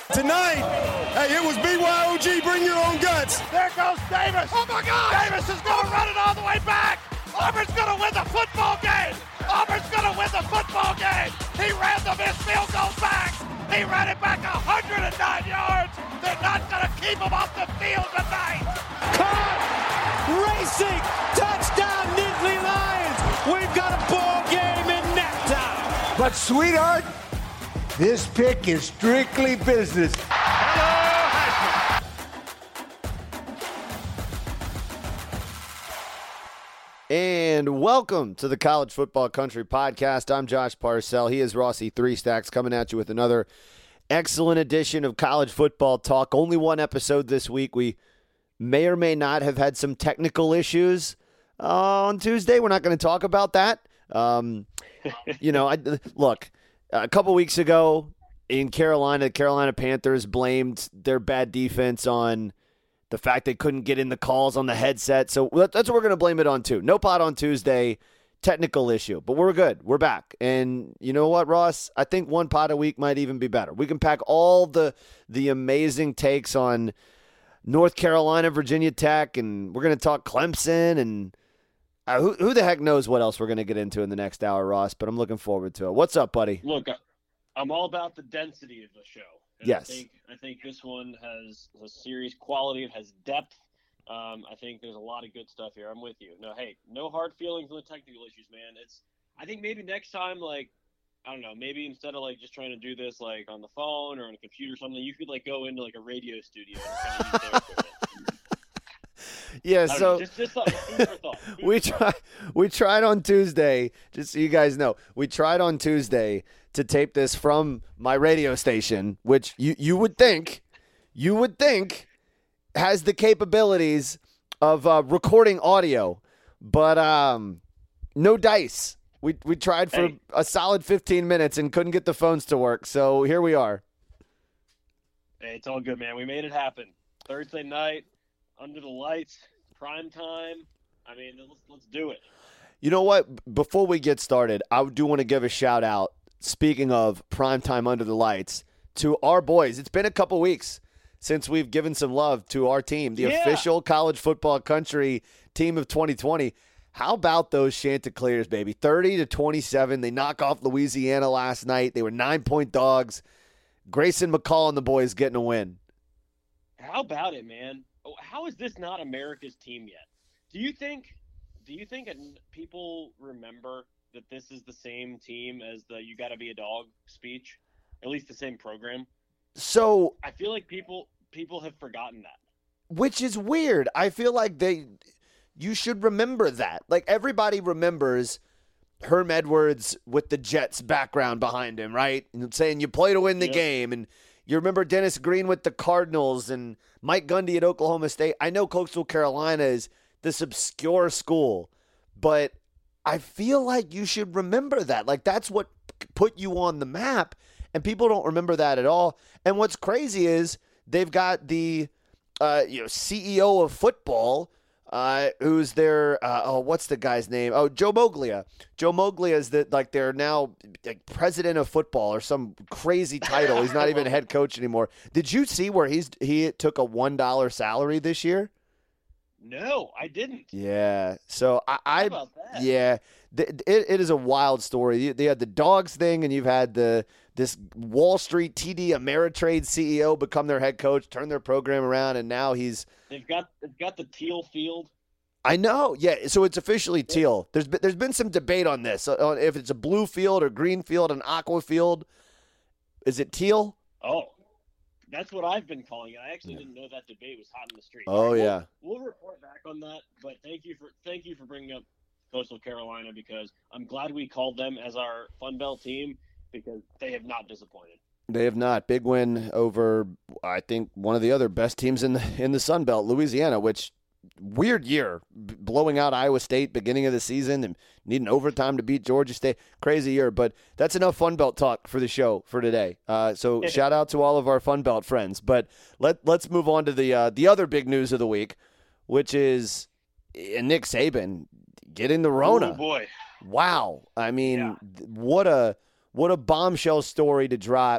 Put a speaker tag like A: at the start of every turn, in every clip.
A: Tonight, hey, it was BYOG, bring your own guts.
B: There goes Davis. Oh, my God. Davis is going to run it all the way back. Auburn's going to win the football game. Auburn's going to win the football game. He ran the missed field goal back. He ran it back 109 yards. They're not going to keep him off the field tonight.
C: Caught, racing, touchdown, Nittany Lions. We've got a ball game in neck time.
D: But, sweetheart, this pick is strictly business.
B: Hello,
E: And welcome to the College Football Country Podcast. I'm Josh Parcell. He is Rossi Three Stacks, coming at you with another excellent edition of college football talk. Only one episode this week. We may or may not have had some technical issues on Tuesday. We're not going to talk about that. Look, a couple weeks ago in Carolina, the Carolina Panthers blamed their bad defense on the fact they couldn't get in the calls on the headset. So that's what we're going to blame it on, too. No pot on Tuesday, technical issue. But we're good. We're back. And you know what, Ross? I think one pot a week might even be better. We can pack all the amazing takes on North Carolina, Virginia Tech, and we're going to talk Clemson. And who the heck knows what else we're going to get into in the next hour, Ross, but I'm looking forward to it. What's up, buddy?
F: Look, I'm all about the density of the show. And
E: yes.
F: I think this one has a serious quality. It has depth. I think there's a lot of good stuff here. I'm with you. No, hey, no hard feelings on the technical issues, man. I think maybe next time, like, I don't know, maybe instead of like just trying to do this like on the phone or on a computer or something, you could like go into like a radio studio and kind of use their equipment.
E: Yeah, so
F: just food for thought.
E: We tried on Tuesday, just so you guys know, we tried on Tuesday to tape this from my radio station, which you would think has the capabilities of recording audio, but no dice. We tried for a solid 15 minutes and couldn't get the phones to work, so here we are.
F: Hey, it's all good, man. We made it happen. Thursday night, under the lights, prime time. I mean, let's do it.
E: You know what? Before we get started, I do want to give a shout out, speaking of prime time under the lights, to our boys. It's been a couple weeks since we've given some love to our team, the official College Football Country team of 2020. How about those Chanticleers, baby? 30-27. They knock off Louisiana last night. They were 9-point dogs. Grayson McCall and the boys getting a win.
F: How about it, man? How is this not America's team yet? Do you think people remember that this is the same team as the "You Gotta Be a Dog" speech? At least the same program.
E: So
F: I feel like people have forgotten that.
E: Which is weird. I feel like you should remember that. Like, everybody remembers Herm Edwards with the Jets background behind him, right? And saying you play to win the game. And you remember Dennis Green with the Cardinals and Mike Gundy at Oklahoma State. I know Coastal Carolina is this obscure school, but I feel like you should remember that. Like, that's what put you on the map, and people don't remember that at all. And what's crazy is they've got the CEO of football, who's their what's the guy's name? Oh, Joe Moglia. Joe Moglia is they're now like president of football or some crazy title. He's not even a head coach anymore. Did you see where he took a $1 salary this year?
F: No, I didn't.
E: Yeah. So
F: How about that?
E: Yeah, it is a wild story. They had the dogs thing, and you've had this Wall Street TD Ameritrade CEO become their head coach, turn their program around, and now
F: they've got the teal field.
E: I know. Yeah. So it's officially teal. There's been some debate on this, on if it's a blue field or green field, an aqua field. Is it teal?
F: Oh. That's what I've been calling it. I actually didn't know that debate was hot in the street.
E: Oh, yeah.
F: We'll report back on that, but thank you for bringing up Coastal Carolina, because I'm glad we called them as our Fun Belt team, because they have not disappointed.
E: They have not. Big win over, I think, one of the other best teams in the Sun Belt, Louisiana, which weird year, blowing out Iowa State beginning of the season and needing overtime to beat Georgia State. Crazy year, but that's enough Fun Belt talk for the show for today. So shout out to all of our Fun Belt friends. But let's move on to the other big news of the week, which is Nick Saban getting the Rona.
F: Oh boy!
E: Wow, I mean, what a bombshell story to drop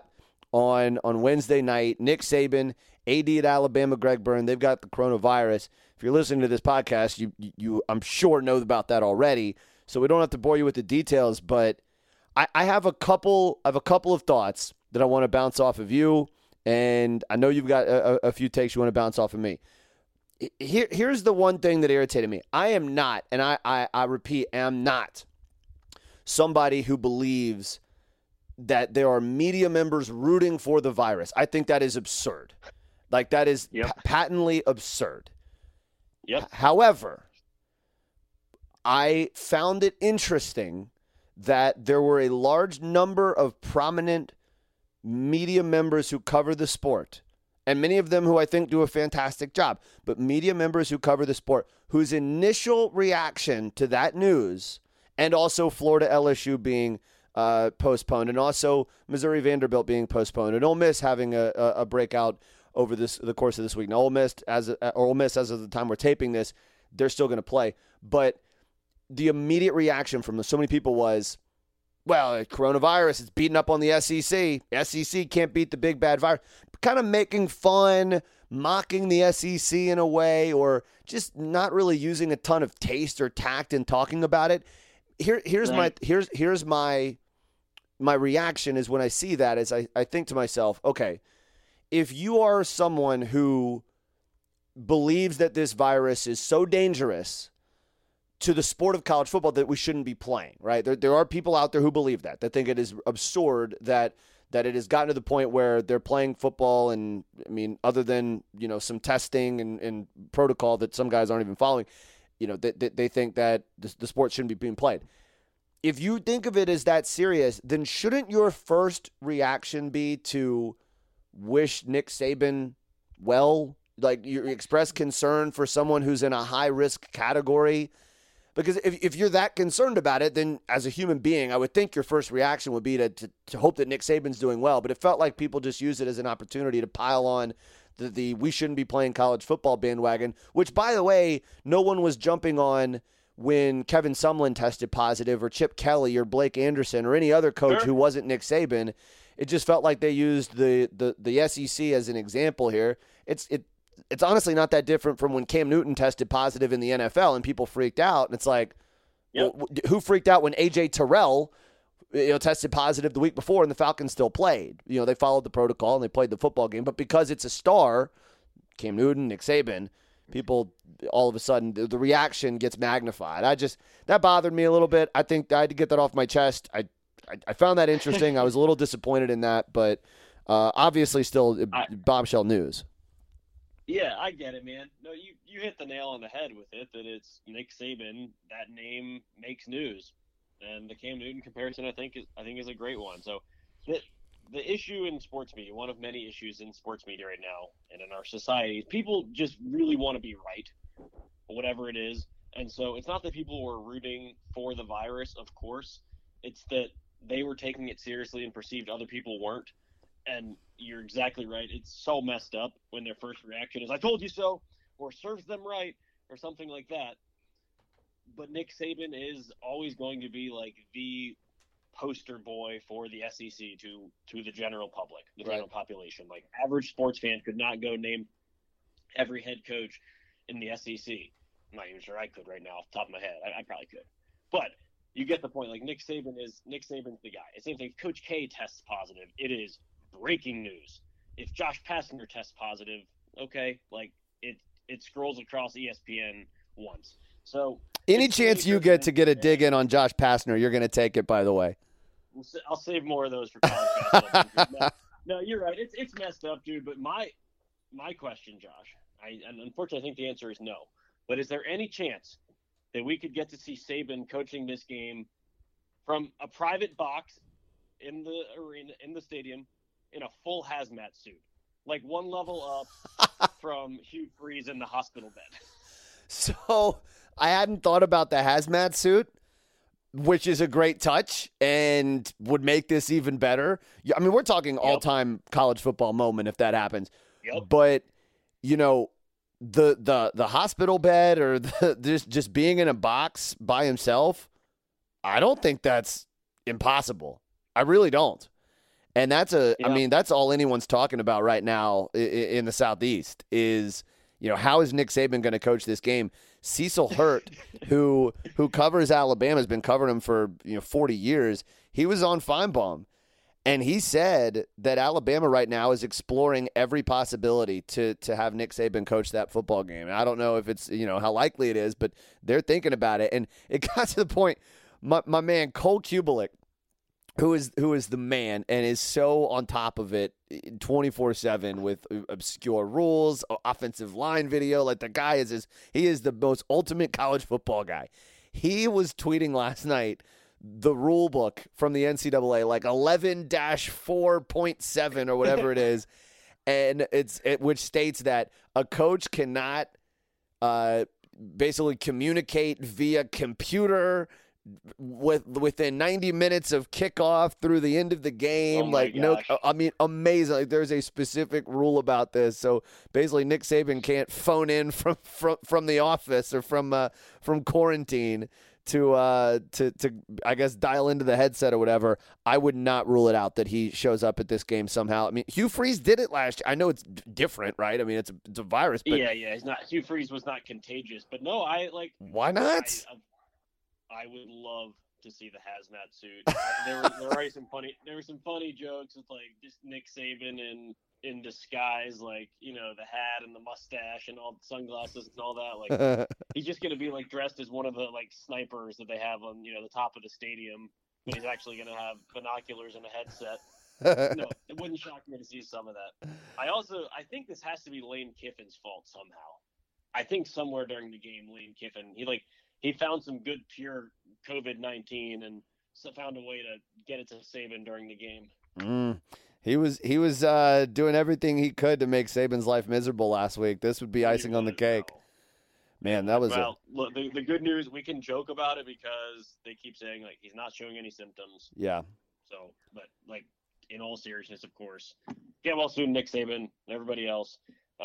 E: on Wednesday night. Nick Saban, AD at Alabama, Greg Byrne, they've got the coronavirus. If you're listening to this podcast, you I'm sure know about that already, so we don't have to bore you with the details, but I have a couple of thoughts that I want to bounce off of you, and I know you've got a few takes you want to bounce off of me. Here's the one thing that irritated me. I am not, and I repeat, am not somebody who believes that there are media members rooting for the virus. I think that is absurd. Like, that is patently absurd.
F: Yep.
E: However, I found it interesting that there were a large number of prominent media members who cover the sport, and many of them who I think do a fantastic job, but media members who cover the sport whose initial reaction to that news, and also Florida LSU being postponed, and also Missouri Vanderbilt being postponed, and Ole Miss having a breakout over the course of this week. Now, Ole Miss, as of the time we're taping this, they're still going to play, but the immediate reaction from so many people was, well, coronavirus is beating up on the SEC. SEC can't beat the big bad virus. Kind of making fun, mocking the SEC in a way, or just not really using a ton of taste or tact in talking about it. Here's my reaction is when I see that is I think to myself, okay, if you are someone who believes that this virus is so dangerous to the sport of college football that we shouldn't be playing, right? There are people out there who believe that think it is absurd that it has gotten to the point where they're playing football, and I mean, other than, some testing and protocol that some guys aren't even following, they think that the sport shouldn't be being played. If you think of it as that serious, then shouldn't your first reaction be to wish Nick Saban well? Like, you express concern for someone who's in a high-risk category? Because if you're that concerned about it, then as a human being, I would think your first reaction would be to hope that Nick Saban's doing well. But it felt like people just used it as an opportunity to pile on the we shouldn't be playing college football bandwagon, which, by the way, no one was jumping on when Kevin Sumlin tested positive, or Chip Kelly or Blake Anderson or any other coach who wasn't Nick Saban. It just felt like they used the SEC as an example here. It's honestly not that different from when Cam Newton tested positive in the NFL and people freaked out. And it's like, well, who freaked out when A.J. Terrell tested positive the week before and the Falcons still played? They followed the protocol and they played the football game. But because it's a star, Cam Newton, Nick Saban, people all of a sudden, the reaction gets magnified. That bothered me a little bit. I think I had to get that off my chest. I found that interesting. I was a little disappointed in that, but obviously still bombshell news.
F: Yeah, I get it, man. No, you hit the nail on the head with it, that it's Nick Saban. That name makes news. And the Cam Newton comparison, I think is a great one. So the issue in sports media, one of many issues in sports media right now and in our society, is people just really want to be right, whatever it is. And so it's not that people were rooting for the virus, of course. It's that they were taking it seriously and perceived other people weren't. And you're exactly right. It's so messed up when their first reaction is, I told you so, or serves them right, or something like that. But Nick Saban is always going to be like the poster boy for the SEC to the general public, the general population. Like, average sports fan could not go name every head coach in the SEC. I'm not even sure I could right now off the top of my head. I probably could. But you get the point. Like, Nick Saban's the guy. It's the same thing. If Coach K tests positive, it is breaking news. If Josh Pastner tests positive, okay, like it scrolls across ESPN once. So
E: any chance you get to get a dig in on Josh Pastner, you're going to take it, by the way.
F: I'll save more of those for college basketball. No, you're right. It's messed up, dude. But my question, Josh, and unfortunately I think the answer is no. But is there any chance that we could get to see Saban coaching this game from a private box in the arena, in the stadium, in a full hazmat suit, like one level up from Hugh Freeze in the hospital bed?
E: So I hadn't thought about the hazmat suit, which is a great touch and would make this even better. I mean, we're talking all-time college football moment if that happens.
F: Yep.
E: But, the hospital bed or just being in a box by himself, I don't think that's impossible. I really don't. And that's I
F: Yeah.
E: mean, that's all anyone's talking about right now in the Southeast is, how is Nick Saban going to coach this game? Cecil Hurt, who covers Alabama, has been covering him for 40 years. He was on Feinbaum, and he said that Alabama right now is exploring every possibility to have Nick Saban coach that football game. And I don't know if it's how likely it is, but they're thinking about it. And it got to the point, my man Cole Kubelik, who is the man and is so on top of it 24/7 with obscure rules, offensive line video. Like, the guy he is the most ultimate college football guy. He was tweeting last night the rule book from the NCAA, like 11-4.7 or whatever it is, and which states that a coach cannot basically communicate via computer within 90 minutes of kickoff through the end of the game. Amazing. Like, there's a specific rule about this. So basically Nick Saban can't phone in from the office or from quarantine to I guess dial into the headset or whatever. I would not rule it out that he shows up at this game somehow. I mean, Hugh Freeze did it last year. I know it's different, right? I mean, it's a virus, but
F: he's not. Hugh Freeze was not contagious, but no,
E: why not?
F: I would love to see the hazmat suit. There were some funny jokes with just Nick Saban in disguise, the hat and the mustache and all the sunglasses and all that. He's just gonna be dressed as one of the snipers that they have on the top of the stadium, but he's actually gonna have binoculars and a headset. No, it wouldn't shock me to see some of that. I think this has to be Lane Kiffin's fault somehow. I think somewhere during the game, Lane Kiffin he found some good pure COVID-19 and found a way to get it to Saban during the game.
E: He was doing everything he could to make Saban's life miserable last week. This would be icing on the cake. Man, that was
F: look, the good news, we can joke about it because they keep saying he's not showing any symptoms.
E: Yeah.
F: So, but in all seriousness, of course, get well soon, Nick Saban and everybody else.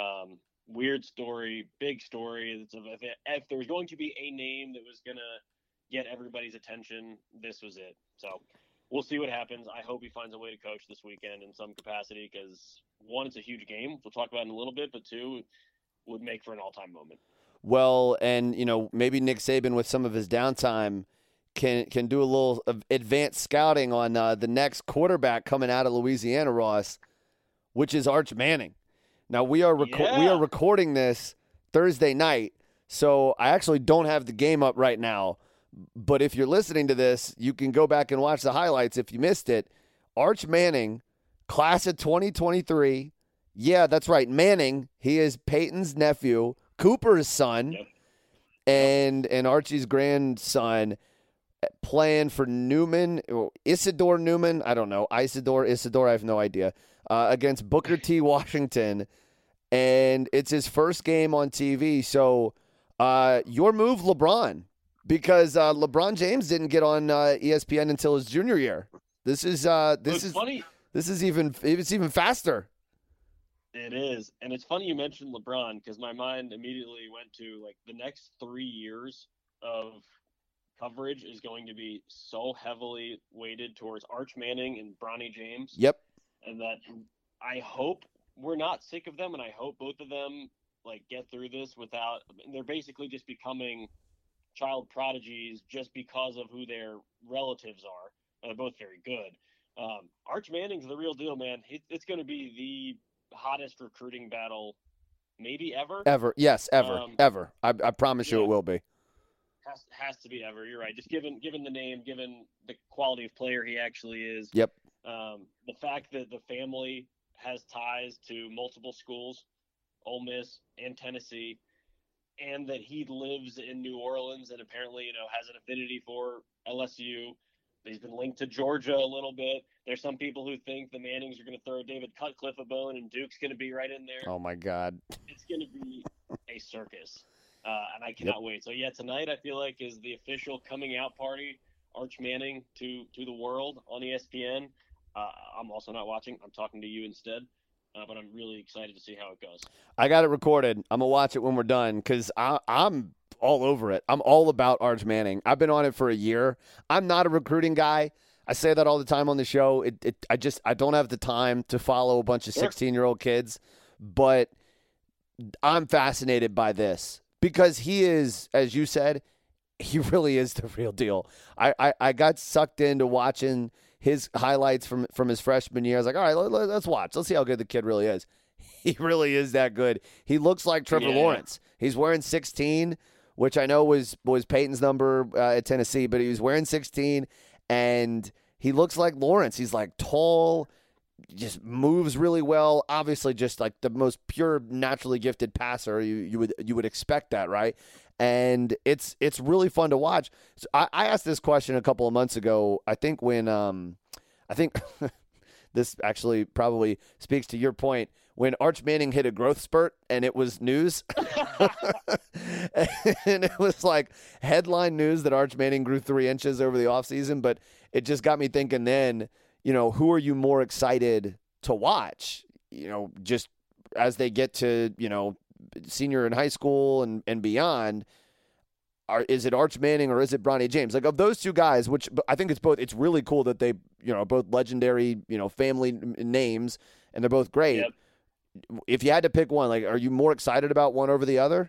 F: Weird story, big story. If there was going to be a name that was going to get everybody's attention, this was it. So we'll see what happens. I hope he finds a way to coach this weekend in some capacity because, one, it's a huge game. We'll talk about it in a little bit, but two, would make for an all-time moment.
E: Well, and, maybe Nick Saban with some of his downtime can do a little advanced scouting on the next quarterback coming out of Louisiana, Ross, which is Arch Manning. Now, we are recording this Thursday night, so I actually don't have the game up right now. But if you're listening to this, you can go back and watch the highlights if you missed it. Arch Manning, class of 2023. Yeah, that's right. Manning, he is Peyton's nephew, Cooper's son, and Archie's grandson, playing for Newman, or Isidore Newman. I don't know. Isidore, I have no idea. Against Booker T. Washington. And it's his first game on TV. So your move, LeBron, because LeBron James didn't get on ESPN until his junior year. This is
F: funny.
E: It's even faster.
F: It is, and it's funny you mentioned LeBron because my mind immediately went to the next 3 years of coverage is going to be so heavily weighted towards Arch Manning and Bronny James.
E: Yep.
F: And that I hope we're not sick of them, and I hope both of them get through this without. They're basically just becoming child prodigies just because of who their relatives are. And they're both very good. Arch Manning's the real deal, man. It's going to be the hottest recruiting battle maybe ever.
E: Ever, yes, ever. I promise you, it will be.
F: Has to be ever. You're right. Just given the name, given the quality of player he actually is.
E: Yep.
F: The fact that the family has ties to multiple schools, Ole Miss and Tennessee, and that he lives in New Orleans and apparently, has an affinity for LSU. He's been linked to Georgia a little bit. There's some people who think the Mannings are going to throw David Cutcliffe a bone and Duke's going to be right in there.
E: Oh, my God.
F: It's going to be a circus, and I cannot wait. So, yeah, tonight I feel like is the official coming out party, Arch Manning to the world on ESPN. I'm also not watching. I'm talking to you instead, but I'm really excited to see how it goes.
E: I got it recorded. I'm going to watch it when we're done because I'm all over it. I'm all about Arch Manning. I've been on it for a year. I'm not a recruiting guy. I say that all the time on the show. I don't have the time to follow a bunch of 16-year-old kids, but I'm fascinated by this because he is, as you said, he really is the real deal. I got sucked into watching his highlights from his freshman year. I was like, all right, let's watch. Let's see how good the kid really is. He really is that good. He looks like Trevor Lawrence. He's wearing 16, which I know was Peyton's number at Tennessee, but he was wearing 16, and he looks like Lawrence. He's like tall, just moves really well. Obviously, just like the most pure, naturally gifted passer. You would expect that, right? And it's really fun to watch. So I asked this question a couple of months ago. I think when this actually probably speaks to your point. When Arch Manning hit a growth spurt and it was news, and it was like headline news that Arch Manning grew 3 inches over the offseason, but it just got me thinking then, who are you more excited to watch, just as they get to, senior in high school and beyond? Is it Arch Manning or is it Bronny James? Like, of those two guys, which I think it's both, it's really cool that they, both legendary, family names, and they're both great.
F: Yep.
E: If you had to pick one, like, are you more excited about one over the other?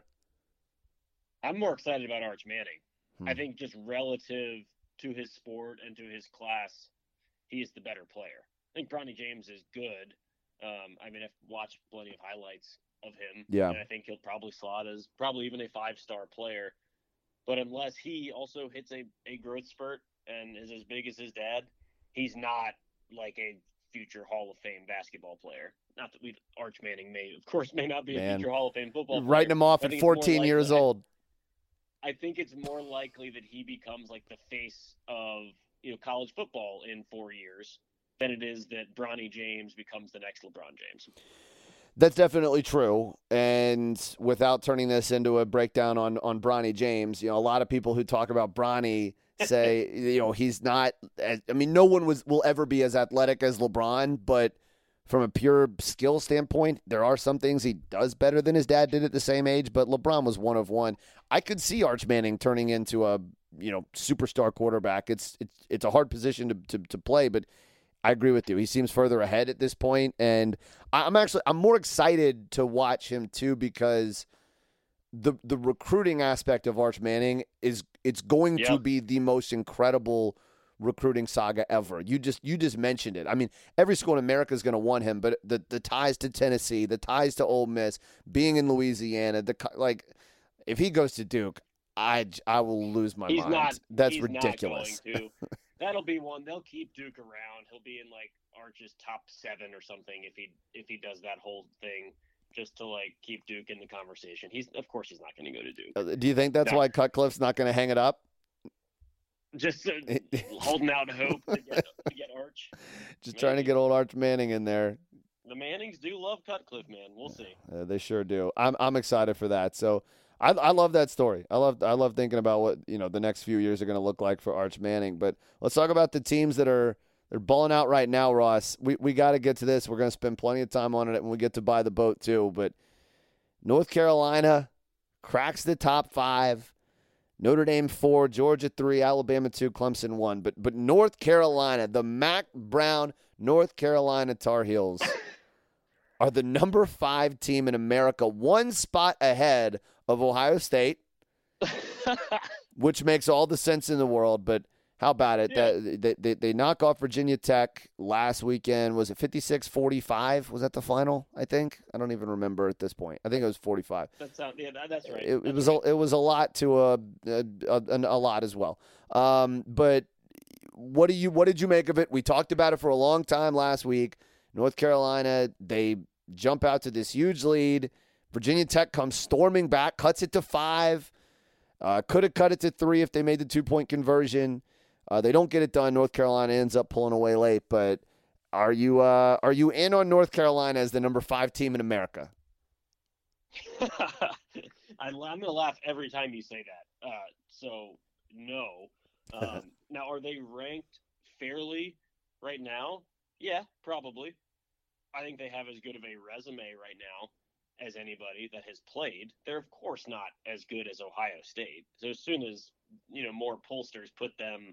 F: I'm more excited about Arch Manning. I think just relative to his sport and to his class, he is the better player. I think Bronny James is good. I've watched plenty of highlights of him.
E: Yeah.
F: And I think he'll probably slot as probably even a 5-star player. But unless he also hits a growth spurt and is as big as his dad, he's not like a future Hall of Fame basketball player. Not that Arch Manning may not be a future Hall of Fame football player.
E: Writing him off at 14 years old.
F: I think it's more likely that he becomes like the face of college football in 4 years than it is that Bronny James becomes the next LeBron James.
E: That's definitely true. And without turning this into a breakdown on Bronny James, a lot of people who talk about Bronny say, he's not – no one will ever be as athletic as LeBron, but from a pure skill standpoint, there are some things he does better than his dad did at the same age, but LeBron was one of one. I could see Arch Manning turning into a, superstar quarterback. It's a hard position to play, but I agree with you. He seems further ahead at this point, and I'm more excited to watch him too because the recruiting aspect of Arch Manning it's going to be the most incredible recruiting saga ever. You just mentioned it. Every school in America is going to want him, but the ties to Tennessee, the ties to Ole Miss, being in Louisiana, if he goes to Duke, I will lose my mind. That's ridiculous.
F: Not going to. That'll be one. They'll keep Duke around. He'll be in like Arch's top 7 or something if he does that whole thing just to like keep Duke in the conversation. Of course he's not going to go to Duke.
E: Do you think that's why Cutcliffe's not going to hang it up?
F: Just holding out hope to get Arch.
E: Just trying to get old Arch Manning in there.
F: The Mannings do love Cutcliffe, man. We'll see.
E: They sure do. I'm excited for that. So I love that story. I love thinking about what the next few years are going to look like for Arch Manning. But let's talk about the teams that they're balling out right now, Ross. We got to get to this. We're going to spend plenty of time on it when we get to buy the boat too. But North Carolina cracks the top 5. Notre Dame 4, Georgia 3, Alabama 2, Clemson 1. But North Carolina, the Mack Brown North Carolina Tar Heels are the number 5 team in America, 1 spot ahead of Ohio State, which makes all the sense in the world. But how about it? Yeah. They knock off Virginia Tech last weekend. Was it 56-45? Was that the final, I think? I don't even remember at this point. I think it was 45.
F: That's right.
E: It was a lot to a lot as well. But what did you make of it? We talked about it for a long time last week. North Carolina, they jump out to this huge lead. Virginia Tech comes storming back, cuts it to 5. Could have cut it to 3 if they made the 2-point conversion. They don't get it done. North Carolina ends up pulling away late. But are you in on North Carolina as the number 5 team in America?
F: I'm going to laugh every time you say that. So, no. Now, are they ranked fairly right now? Yeah, probably. I think they have as good of a resume right now as anybody that has played. They're, of course, not as good as Ohio State. So as soon as, more pollsters put them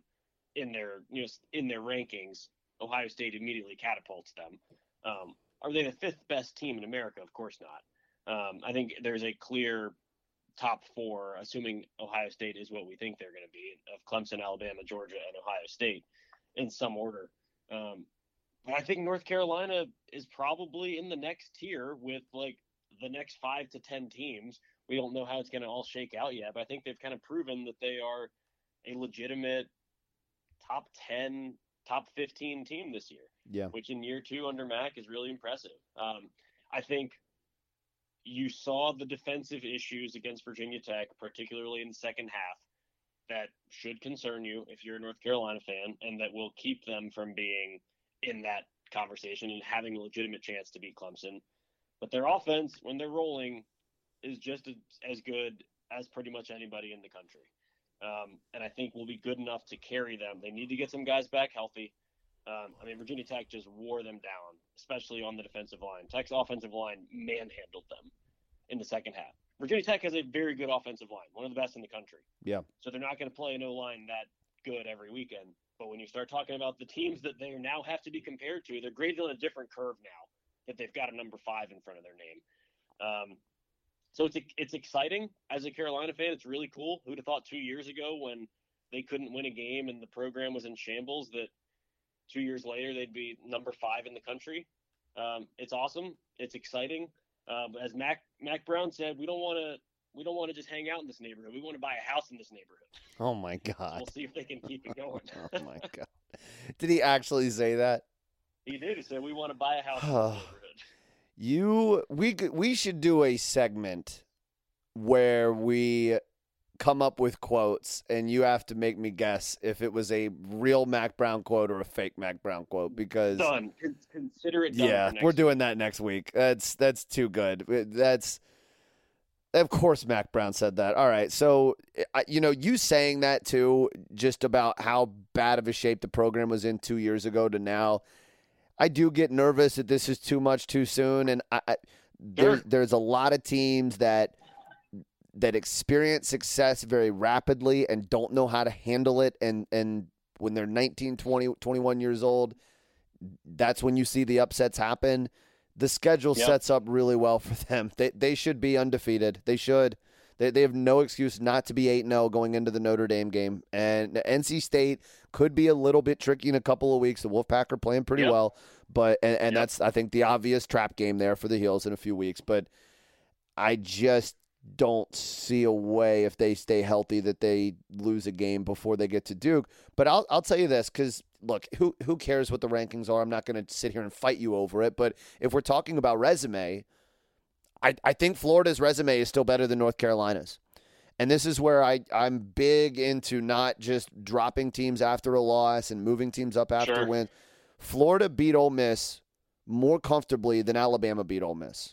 F: in their rankings, Ohio State immediately catapults them. Are they the fifth best team in America? Of course not. I think there's a clear top four, assuming Ohio State is what we think they're going to be, of Clemson, Alabama, Georgia, and Ohio State in some order. But I think North Carolina is probably in the next tier with like the next 5 to 10 teams. We don't know how it's going to all shake out yet, but I think they've kind of proven that they are a legitimate top 10, top 15 team this year.
E: Yeah.
F: Which in year 2 under Mac is really impressive. I think you saw the defensive issues against Virginia Tech, particularly in the second half, that should concern you if you're a North Carolina fan, and that will keep them from being in that conversation and having a legitimate chance to beat Clemson. But their offense, when they're rolling, is just as good as pretty much anybody in the country. And I think will be good enough to carry them. They need to get some guys back healthy. Virginia Tech just wore them down, especially on the defensive line. Tech's offensive line manhandled them in the second half. Virginia Tech has a very good offensive line, one of the best in the country.
E: Yeah.
F: So they're not going to play an O-line that good every weekend. But when you start talking about the teams that they now have to be compared to, they're graded on a different curve now that they've got a number 5 in front of their name. So it's exciting as a Carolina fan. It's really cool. Who'd have thought 2 years ago when they couldn't win a game and the program was in shambles that 2 years later they'd be number 5 in the country. It's awesome. It's exciting. As Mac Brown said, we don't want to just hang out in this neighborhood. We want to buy a house in this neighborhood.
E: Oh my God.
F: So we'll see if they can keep it going.
E: Oh my God. Did he actually say that?
F: He did. He said we want to buy a house in this neighborhood.
E: We should do a segment where we come up with quotes and you have to make me guess if it was a real Mac Brown quote or a fake Mac Brown quote, because
F: done. Consider it done.
E: Yeah, we're doing that next week. That's too good. Of course Mac Brown said that. All right. So, you saying that too, just about how bad of a shape the program was in 2 years ago to now, I do get nervous that this is too much too soon. And there's a lot of teams that experience success very rapidly and don't know how to handle it. And when they're 19, 20, 21 years old, that's when you see the upsets happen. The schedule sets up really well for them. They should be undefeated. They should. They have no excuse not to be 8-0 going into the Notre Dame game. And NC State could be a little bit tricky in a couple of weeks. The Wolfpack are playing pretty well. But that's, I think, the obvious trap game there for the Heels in a few weeks. But I just don't see a way, if they stay healthy, that they lose a game before they get to Duke. But I'll tell you this, because look, who cares what the rankings are? I'm not going to sit here and fight you over it. But if we're talking about resume, I think Florida's resume is still better than North Carolina's. And this is where I'm big into not just dropping teams after a loss and moving teams up after a win. Florida beat Ole Miss more comfortably than Alabama beat Ole Miss.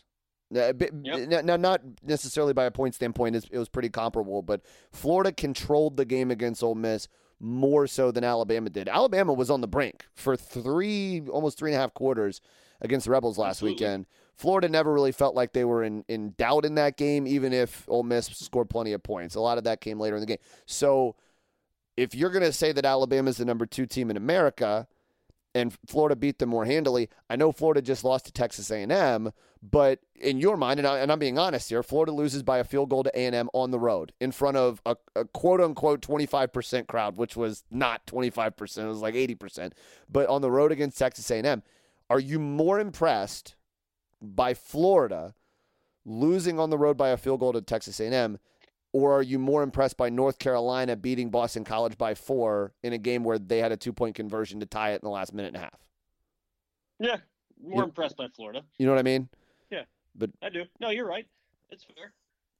E: Now, not necessarily by a point standpoint, it was pretty comparable, but Florida controlled the game against Ole Miss more so than Alabama did. Alabama was on the brink for almost 3.5 quarters against the Rebels last weekend. Florida never really felt like they were in doubt in that game, even if Ole Miss scored plenty of points. A lot of that came later in the game. So if you're going to say that Alabama is the number 2 team in America and Florida beat them more handily, I know Florida just lost to Texas A&M, but in your mind, and I'm being honest here, Florida loses by a field goal to A&M on the road in front of a quote-unquote 25% crowd, which was not 25%. It was like 80%. But on the road against Texas A&M, are you more impressed by Florida losing on the road by a field goal to Texas A&M, or are you more impressed by North Carolina beating Boston College by 4 in a game where they had a 2-point conversion to tie it in the last minute and a half?
F: Yeah, more impressed by Florida.
E: You know what I mean?
F: Yeah,
E: but
F: I do. No, you're right. It's fair.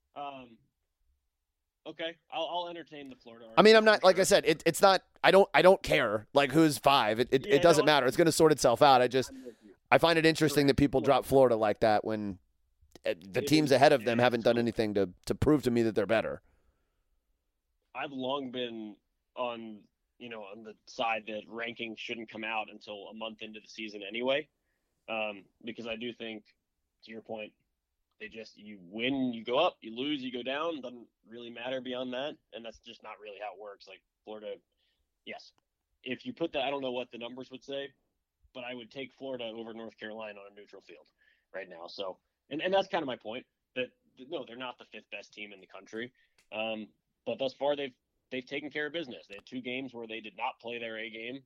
F: Okay, I'll entertain the Florida argument.
E: I mean, I'm not, like I said, it's not, I don't care like who's 5. It doesn't matter. It's going to sort itself out. I find it interesting that people drop Florida like that when the teams ahead of them haven't done anything to prove to me that they're better.
F: I've long been on the side that rankings shouldn't come out until a month into the season anyway, because I do think, to your point, you win, you go up, you lose, you go down. Doesn't really matter beyond that, and that's just not really how it works. Like Florida, yes, if you put that, I don't know what the numbers would say, but I would take Florida over North Carolina on a neutral field right now. So, and that's kind of my point, that no, they're not the 5th best team in the country. But thus far they've taken care of business. They had 2 games where they did not play their A game,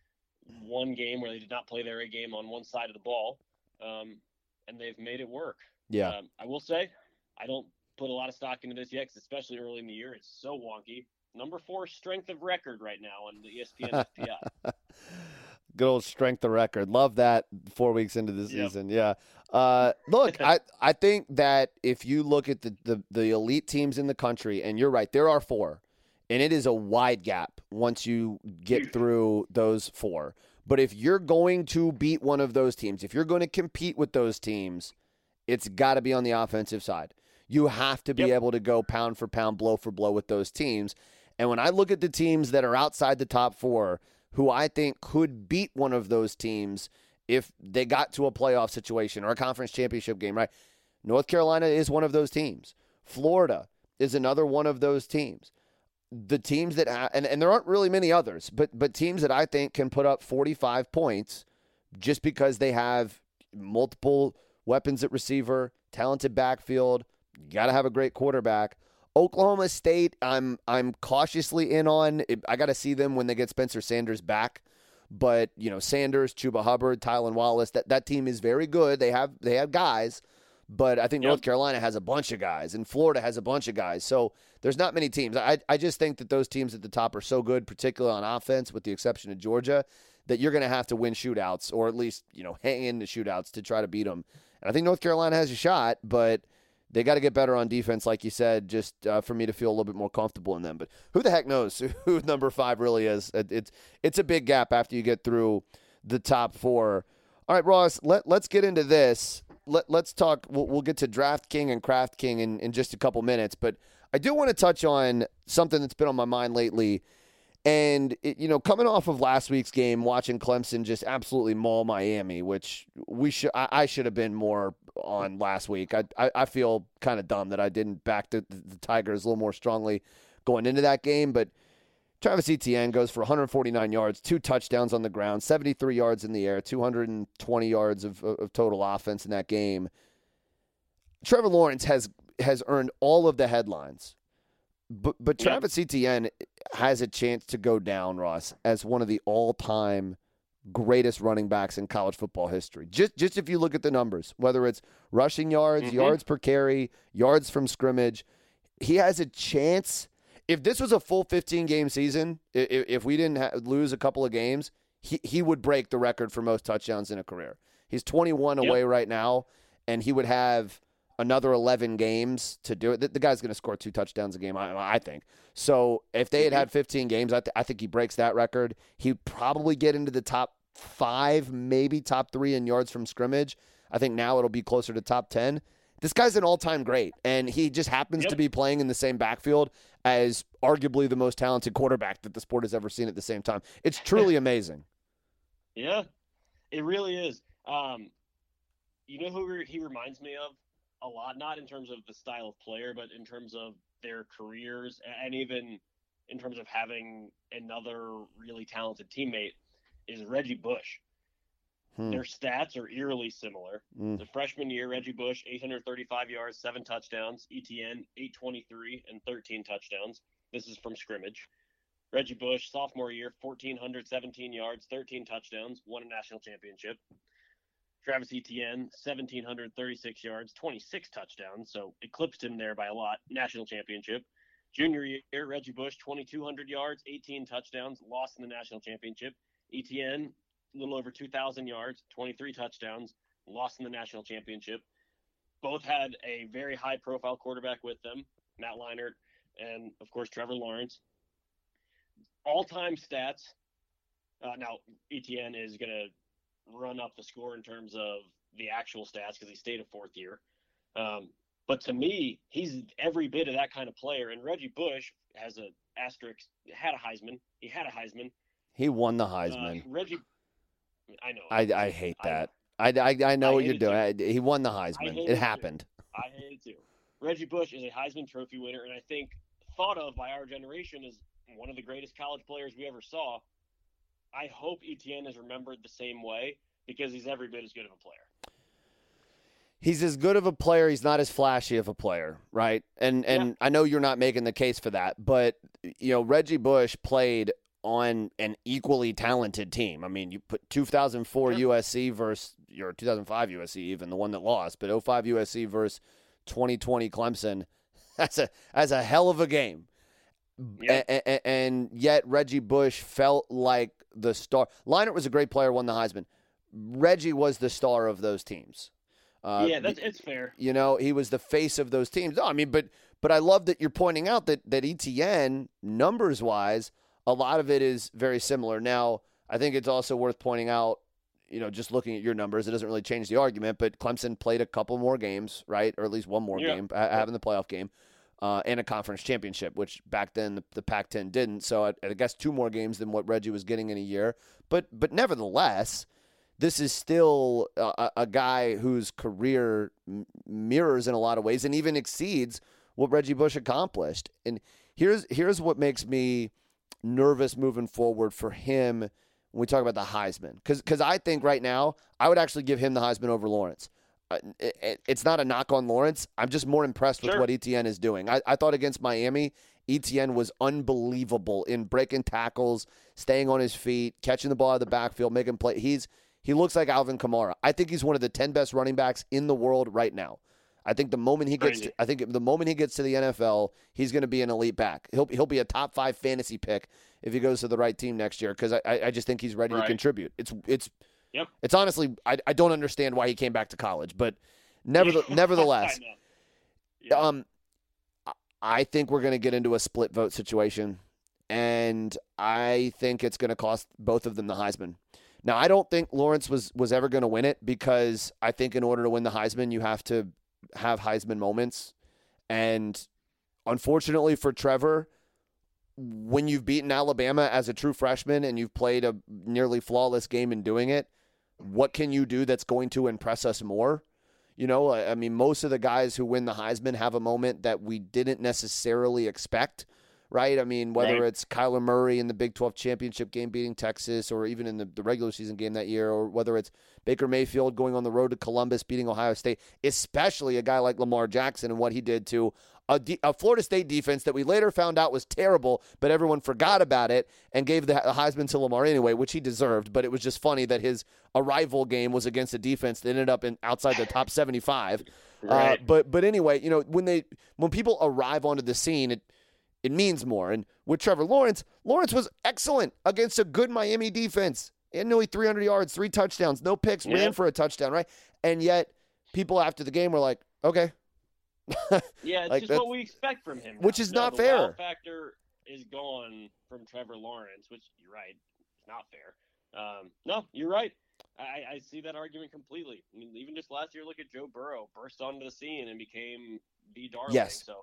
F: 1 game where they did not play their A game on one side of the ball. And they've made it work.
E: Yeah.
F: I will say, I don't put a lot of stock into this yet, 'cause especially early in the year, it's so wonky. Number 4 strength of record right now on the ESPN FPI.
E: Good old strength of record. Love that 4 weeks into the season. Yeah. Look, I think that if you look at the elite teams in the country, and you're right, there are 4, and it is a wide gap once you get through those 4. But if you're going to beat one of those teams, if you're going to compete with those teams, it's got to be on the offensive side. You have to be able to go pound for pound, blow for blow with those teams. And when I look at the teams that are outside the top 4, who I think could beat one of those teams if they got to a playoff situation or a conference championship game, right? North Carolina is one of those teams. Florida is another one of those teams. The teams that and there aren't really many others, but teams that I think can put up 45 points just because they have multiple weapons at receiver, talented backfield, you got to have a great quarterback. Oklahoma State, I'm cautiously in on. I got to see them when they get Spencer Sanders back. But, Sanders, Chuba Hubbard, Tylan Wallace, that team is very good. They have guys, but I think North Carolina has a bunch of guys, and Florida has a bunch of guys. So there's not many teams. I just think that those teams at the top are so good, particularly on offense, with the exception of Georgia, that you're going to have to win shootouts, or at least, hang in the shootouts to try to beat them. And I think North Carolina has a shot, but they got to get better on defense, like you said, just for me to feel a little bit more comfortable in them. But who the heck knows who number 5 really is? It's a big gap after you get through the top 4. All right, Ross, let's get into this. Let's talk. We'll get to DraftKings and KraftKings in just a couple minutes. But I do want to touch on something that's been on my mind lately. And, coming off of last week's game, watching Clemson just absolutely maul Miami, which I should have been more on last week. I feel kind of dumb that I didn't back the Tigers a little more strongly going into that game. But Travis Etienne goes for 149 yards, 2 touchdowns on the ground, 73 yards in the air, 220 yards of total offense in that game. Trevor Lawrence has earned all of the headlines. But Travis Etienne has a chance to go down, Ross, as one of the all-time greatest running backs in college football history. Just if you look at the numbers, whether it's rushing yards, yards per carry, yards from scrimmage, he has a chance. If this was a full 15-game season, if we didn't lose a couple of games, he would break the record for most touchdowns in a career. He's 21 away right now, and he would have another 11 games to do it. The guy's going to score 2 touchdowns a game, I think. So if they had 15 games, I think he breaks that record. He'd probably get into the top 5, maybe top 3 in yards from scrimmage. I think now it'll be closer to top 10. This guy's an all-time great, and he just happens to be playing in the same backfield as arguably the most talented quarterback that the sport has ever seen at the same time. It's truly amazing.
F: Yeah, it really is. You know who he reminds me of a lot, not in terms of the style of player, but in terms of their careers, and even in terms of having another really talented teammate, is Reggie Bush. Their stats are eerily similar. The freshman year, Reggie Bush, 835 yards, 7 touchdowns. Etienne, 823 and 13 touchdowns. This is from scrimmage. Reggie Bush, sophomore year, 1,417 yards, 13 touchdowns, won a national championship. Travis Etienne, 1,736 yards, 26 touchdowns, so eclipsed him there by a lot, national championship. Junior year, Reggie Bush, 2,200 yards, 18 touchdowns, lost in the national championship. Etienne, a little over 2,000 yards, 23 touchdowns, lost in the national championship. Both had a very high-profile quarterback with them, Matt Leinart, and, of course, Trevor Lawrence. All-time stats. Now, Etienne is going to run up the score in terms of the actual stats because he stayed a 4th year. But to me, he's every bit of that kind of player. And Reggie Bush has an asterisk. Had a Heisman. He had a Heisman.
E: He won the Heisman.
F: Reggie, I know.
E: I hate that. I know what you're doing. He won the Heisman. It happened.
F: I hate it too. Reggie Bush is a Heisman Trophy winner, and I think thought of by our generation as one of the greatest college players we ever saw. I hope Etienne is remembered the same way because he's every bit as good of a player.
E: He's as good of a player. He's not as flashy of a player, right? And I know you're not making the case for that, but Reggie Bush played on an equally talented team. I mean, you put 2004 USC versus your 2005 USC, even the one that lost, but 05 USC versus 2020 Clemson. That's a hell of a game. Yep. And yet Reggie Bush felt like the star. Leinart was a great player, won the Heisman. Reggie was the star of those teams.
F: It's fair.
E: He was the face of those teams. No, I mean, but I love that you're pointing out that Etienne, numbers-wise, a lot of it is very similar. Now, I think it's also worth pointing out, just looking at your numbers, it doesn't really change the argument, but Clemson played a couple more games, right? Or at least one more game, having the playoff game, and a conference championship, which back then the Pac-10 didn't. So I guess 2 more games than what Reggie was getting in a year. But nevertheless, this is still a guy whose career mirrors in a lot of ways and even exceeds what Reggie Bush accomplished. And here's what makes me nervous moving forward for him when we talk about the Heisman. Because I think right now I would actually give him the Heisman over Lawrence. It's not a knock on Lawrence. I'm just more impressed with what Etienne is doing. I thought against Miami, Etienne was unbelievable in breaking tackles, staying on his feet, catching the ball out of the backfield, making play. He looks like Alvin Kamara. I think he's one of the 10 best running backs in the world right now. I think the moment he gets to the NFL, he's going to be an elite back. He'll be a top 5 fantasy pick if he goes to the right team next year because I just think he's ready to contribute. It's honestly I don't understand why he came back to college, but nevertheless, I think we're going to get into a split vote situation, and I think it's going to cost both of them the Heisman. Now, I don't think Lawrence was ever going to win it because I think in order to win the Heisman, you have to have Heisman moments. And unfortunately for Trevor, when you've beaten Alabama as a true freshman and you've played a nearly flawless game in doing it, what can you do that's going to impress us more? I mean, most of the guys who win the Heisman have a moment that we didn't necessarily expect. Right? I mean, whether it's Kyler Murray in the Big 12 championship game beating Texas or even in the regular season game that year, or whether it's Baker Mayfield going on the road to Columbus beating Ohio State, especially a guy like Lamar Jackson and what he did to a Florida State defense that we later found out was terrible, but everyone forgot about it and gave the Heisman to Lamar anyway, which he deserved. But it was just funny that his arrival game was against a defense that ended up outside the top 75. Right. But anyway, when people arrive onto the scene, it means more. And with Trevor Lawrence was excellent against a good Miami defense. He had nearly 300 yards, 3 touchdowns, no picks, ran for a touchdown, right? And yet people after the game were like, okay.
F: It's like just what we expect from him.
E: Which is not fair.
F: The wow factor is gone from Trevor Lawrence, which you're right, it's not fair. No, you're right. I see that argument completely. I mean, even just last year, look at Joe Burrow burst onto the scene and became the darling.
E: Yes.
F: So,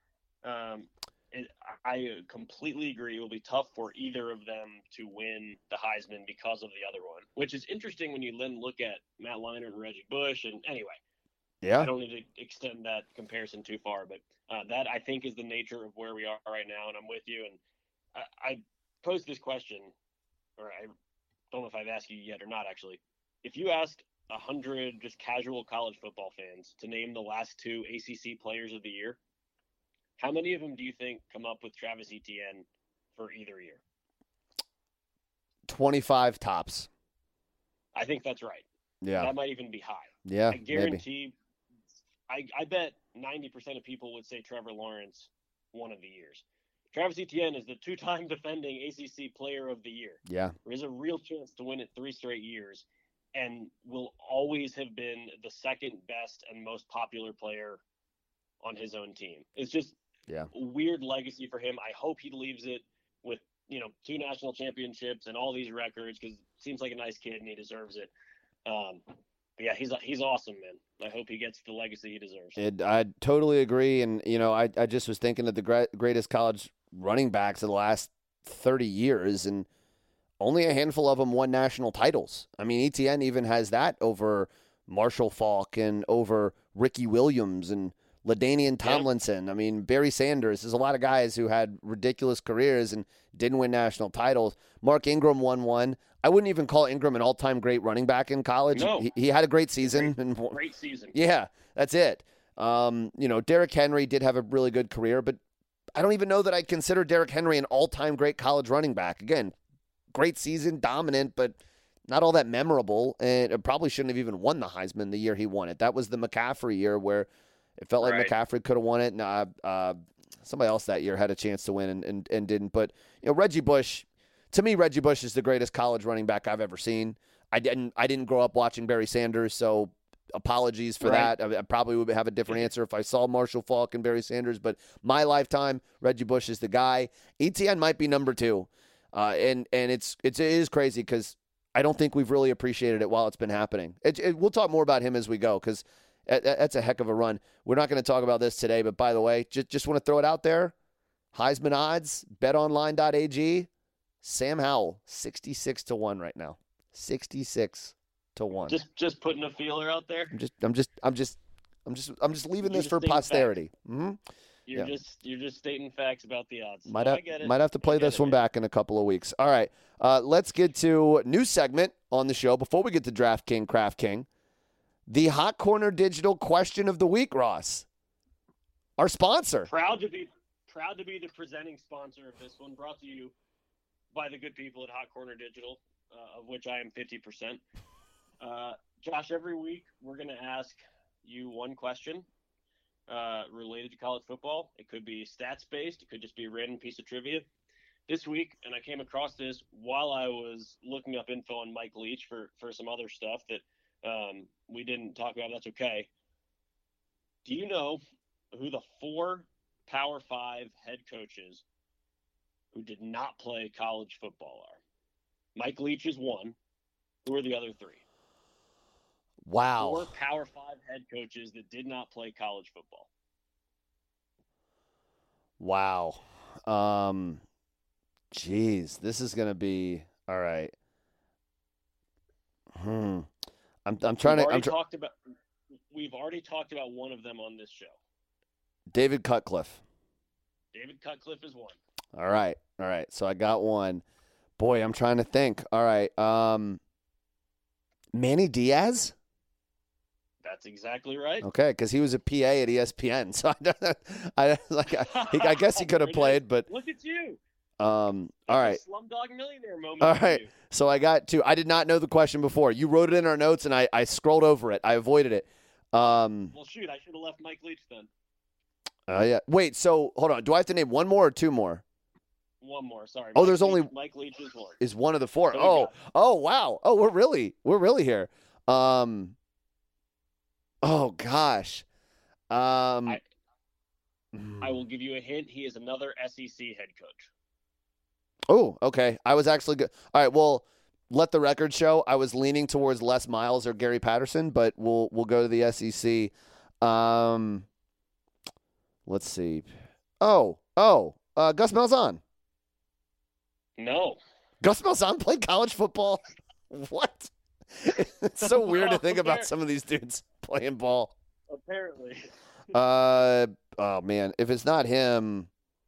F: I completely agree. It will be tough for either of them to win the Heisman because of the other one, which is interesting when you then look at Matt Leinart and Reggie Bush. And anyway, I don't need to extend that comparison too far, but that I think is the nature of where we are right now. And I'm with you. And I posed this question, or I don't know if I've asked you yet or not, actually. If you asked 100 just casual college football fans to name the last 2 ACC players of the year, how many of them do you think come up with Travis Etienne for either year?
E: 25 tops.
F: I think that's right.
E: Yeah.
F: That might even be high.
E: Yeah,
F: I guarantee. I bet 90% of people would say Trevor Lawrence one of the years. Travis Etienne is the 2-time defending ACC Player of the Year.
E: Yeah.
F: There is a real chance to win it 3 straight years and will always have been the second best and most popular player on his own team. It's just a weird legacy for him. I hope he leaves it with, 2 national championships and all these records because it seems like a nice kid and he deserves it. But yeah, he's awesome, man. I hope he gets the legacy he deserves.
E: I totally agree. And, I just was thinking of the greatest college running backs of the last 30 years, and only a handful of them won national titles. I mean, Etienne even has that over Marshall Faulk and over Ricky Williams and LaDainian Tomlinson. I mean, Barry Sanders. There's a lot of guys who had ridiculous careers and didn't win national titles. Mark Ingram won one. I wouldn't even call Ingram an all-time great running back in college.
F: No.
E: He had a great season.
F: Great season.
E: Yeah, that's it. Derrick Henry did have a really good career, but I don't even know that I'd consider Derrick Henry an all-time great college running back. Again, great season, dominant, but not all that memorable, and it probably shouldn't have even won the Heisman the year he won it. That was the McCaffrey year where it felt like McCaffrey could have won it, and somebody else that year had a chance to win and didn't. But Reggie Bush, to me, Reggie Bush is the greatest college running back I've ever seen. I didn't grow up watching Barry Sanders, so apologies for that. I probably would have a different answer if I saw Marshall Faulk and Barry Sanders, but my lifetime, Reggie Bush is the guy. ETN might be number 2, and it is crazy because I don't think we've really appreciated it while it's been happening. We'll talk more about him as we go because that's a heck of a run. We're not going to talk about this today, but by the way, just want to throw it out there. Heisman odds, betonline.ag, Sam Howell, 66-1 right now. 66-1.
F: Just putting a feeler out there.
E: I'm just leaving this for posterity. Mm-hmm.
F: You're just stating facts about the odds.
E: Might have to play this one back in a couple of weeks. All right, let's get to a new segment on the show before we get to Draft King, Craft King. The Hot Corner Digital Question of the Week, Ross. Our sponsor.
F: Proud to be the presenting sponsor of this one, brought to you by the good people at Hot Corner Digital, of which I am 50%. Josh, every week we're going to ask you one question related to college football. It could be stats-based. It could just be a random piece of trivia. This week, and I came across this while I was looking up info on Mike Leach for some other stuff that we didn't talk about. That's okay. Do you know who the 4 Power 5 head coaches who did not play college football are? Mike Leach is one. Who are the other 3?
E: Wow.
F: 4 Power 5 head coaches that did not play college football.
E: Wow. Geez, this is going to be all right. I'm trying to.
F: We've already talked about one of them on this show.
E: David Cutcliffe.
F: David Cutcliffe is one.
E: All right. So I got one. Boy, I'm trying to think. All right. Manny Diaz?
F: That's exactly right.
E: Okay, because he was a PA at ESPN, so I guess he could have played, but
F: look at you.
E: All right.
F: Slumdog Millionaire moment.
E: All right. So I got 2. I did not know the question before. You wrote it in our notes, and I scrolled over it. I avoided it.
F: Well, shoot, I should have left Mike Leach then.
E: Yeah. Wait. So hold on. Do I have to name one more or 2 more?
F: One more. Sorry.
E: Oh, there's only
F: Mike Leach is one.
E: Is one of the 4. Oh, wow. Oh, we're really here. Oh gosh.
F: I will give you a hint. He is another SEC head coach.
E: Oh, okay. I was actually good. All right. Well, let the record show I was leaning towards Les Miles or Gary Patterson, but we'll go to the SEC. Let's see. Gus Malzahn.
F: No.
E: Gus Malzahn played college football? What? It's so weird to think about some of these dudes playing ball.
F: Apparently.
E: Oh man, if it's not him,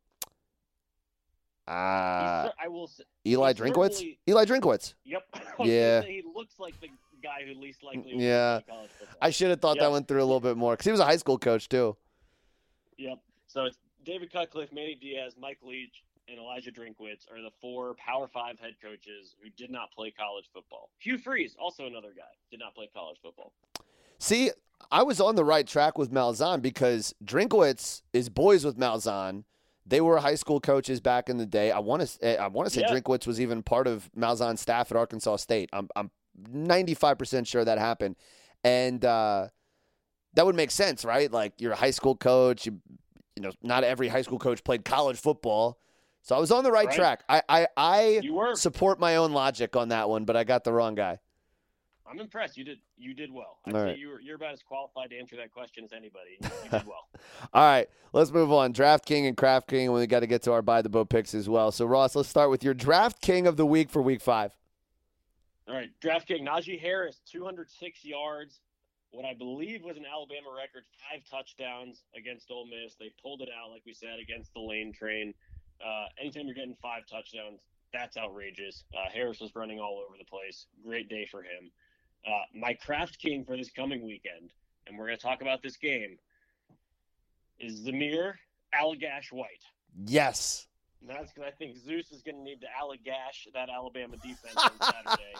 F: I will say,
E: Eli Drinkwitz. Eli Drinkwitz.
F: Yep.
E: Yeah.
F: He looks like the guy who least likely.
E: Yeah.
F: College football.
E: I should have thought that went through a little bit more because he was a high school coach too.
F: Yep. So it's David Cutcliffe, Manny Diaz, Mike Leach, and Elijah Drinkwitz are the 4 Power 5 head coaches who did not play college football. Hugh Freeze, also another guy, did not play college football.
E: See, I was on the right track with Malzahn because Drinkwitz is boys with Malzahn. They were high school coaches back in the day. I want to say Drinkwitz was even part of Malzahn's staff at Arkansas State. I'm 95% sure that happened, and that would make sense, right? Like you're a high school coach. You know, not every high school coach played college football. So I was on the right track. I support my own logic on that one, but I got the wrong guy.
F: I'm impressed. You did well. I'd say you're about as qualified to answer that question as anybody. You did well.
E: All right, let's move on. Draft King and Craft King, and we got to get to our buy the boat picks as well. So Ross, let's start with your Draft King of the week for Week 5.
F: All right, Draft King Najee Harris, 206 yards. What I believe was an Alabama record, 5 touchdowns against Ole Miss. They pulled it out, like we said, against the Lane Train. Anytime you're getting 5 touchdowns, That's outrageous. Harris was running all over the place. Great day for him. My Craft King for this coming weekend, and we're going to talk about this game, is Zamir Allagash White.
E: Yes.
F: And that's because I think Zeus is going to need to Allagash that Alabama defense on Saturday.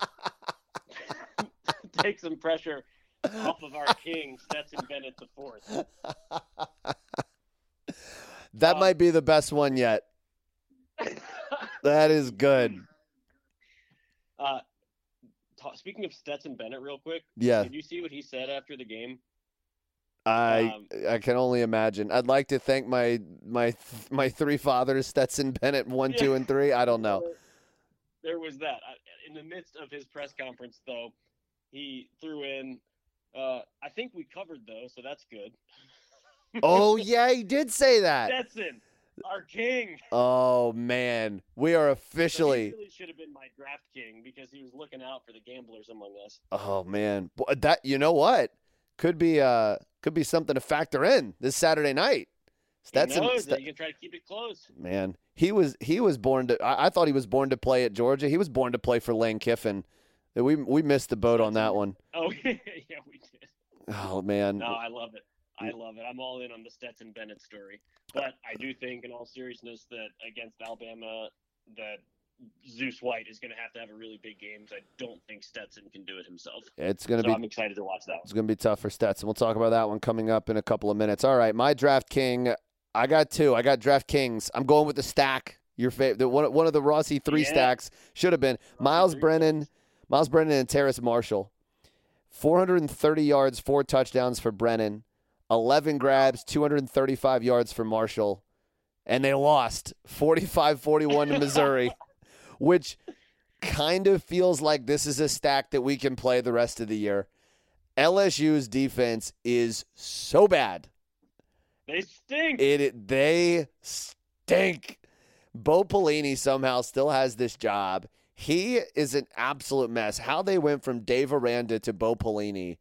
F: Take some pressure off of our king, Stetson Bennett IV.
E: That might be the best one yet. That is good.
F: Speaking of Stetson Bennett real quick,
E: Yeah.
F: did you see what he said after the game?
E: I can only imagine. I'd like to thank my three fathers, Stetson Bennett 1, 2, and 3. I don't know.
F: There was that. In the midst of his press conference, though, he threw in, I think we covered, though, so that's good.
E: Oh, yeah, he did say that.
F: Stetson, our king.
E: Oh, man. We are officially.
F: So he really should have been my draft king because he was looking out for the gamblers among us.
E: Oh, man. That, you know what? Could be something to factor in this Saturday night.
F: Stetson knows that you can try to keep it close.
E: Man, he was born to. I thought he was born to play at Georgia. He was born to play for Lane Kiffin. We missed the boat on that one.
F: Oh yeah, we did.
E: Oh man.
F: No, I love it. I'm all in on the Stetson Bennett story. But I do think, in all seriousness, that against Alabama, that Zeus White is going to have a really big game. I don't think Stetson can do it himself. I'm excited to watch that one.
E: It's going to be tough for Stetson. We'll talk about that one coming up in a couple of minutes. All right, my Draft King. I got two. I got Draft Kings. I'm going with the stack. Your favorite, one of the Rossi three stacks should have been Miles Brennan, and Terrace Marshall. 430 yards, 4 touchdowns for Brennan. 11 grabs, 235 yards for Marshall. And they lost 45-41 to Missouri, which kind of feels like this is a stack that we can play the rest of the year. LSU's defense is so bad.
F: They stink.
E: They stink. Bo Pelini somehow still has this job. He is an absolute mess. How they went from Dave Aranda to Bo Pelini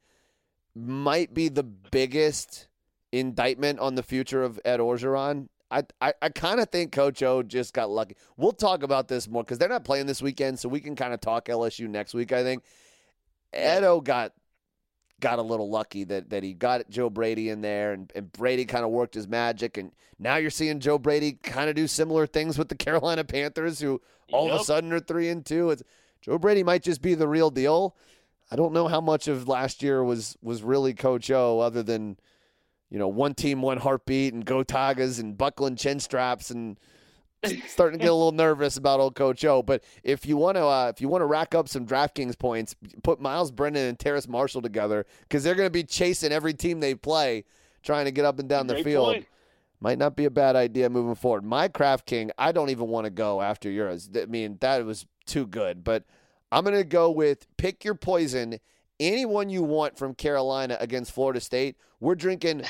E: might be the biggest indictment on the future of Ed Orgeron. I kind of think Coach O just got lucky. We'll talk about this more because they're not playing this weekend, so we can kind of talk LSU next week, I think. Ed O got a little lucky that he got Joe Brady in there, and Brady kind of worked his magic, and now you're seeing Joe Brady kind of do similar things with the Carolina Panthers, who all of a sudden are 3-2. Joe Brady might just be the real deal. I don't know how much of last year was really Coach O, other than, one team, one heartbeat, and go Tigers, and buckling chin straps, and starting to get a little nervous about old Coach O. But if you want to rack up some DraftKings points, put Miles Brennan and Terrace Marshall together, because they're going to be chasing every team they play, trying to get up and down the field. Point. Might not be a bad idea moving forward. My Craft King, I don't even want to go after yours. I mean, that was too good. But I'm going to go with pick your poison. Anyone you want from Carolina against Florida State. We're drinking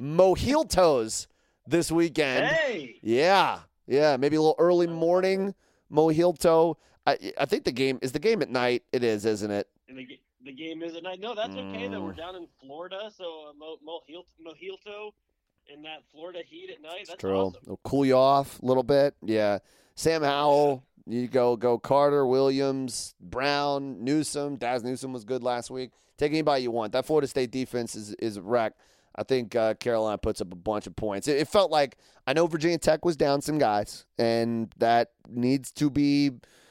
E: mojitos this weekend.
F: Hey!
E: Yeah, maybe a little early morning mojito. I think the game at night. It is, isn't it?
F: The game is at night. No, that's okay though. We're down in Florida, so mojito in that Florida heat at night. That's
E: true.
F: Awesome.
E: It'll cool you off a little bit. Yeah. Sam Howell. You go Carter, Williams, Brown, Newsome. Daz Newsome was good last week. Take anybody you want. That Florida State defense is a wreck. I think Carolina puts up a bunch of points. It felt like, I know Virginia Tech was down some guys, and that needs to be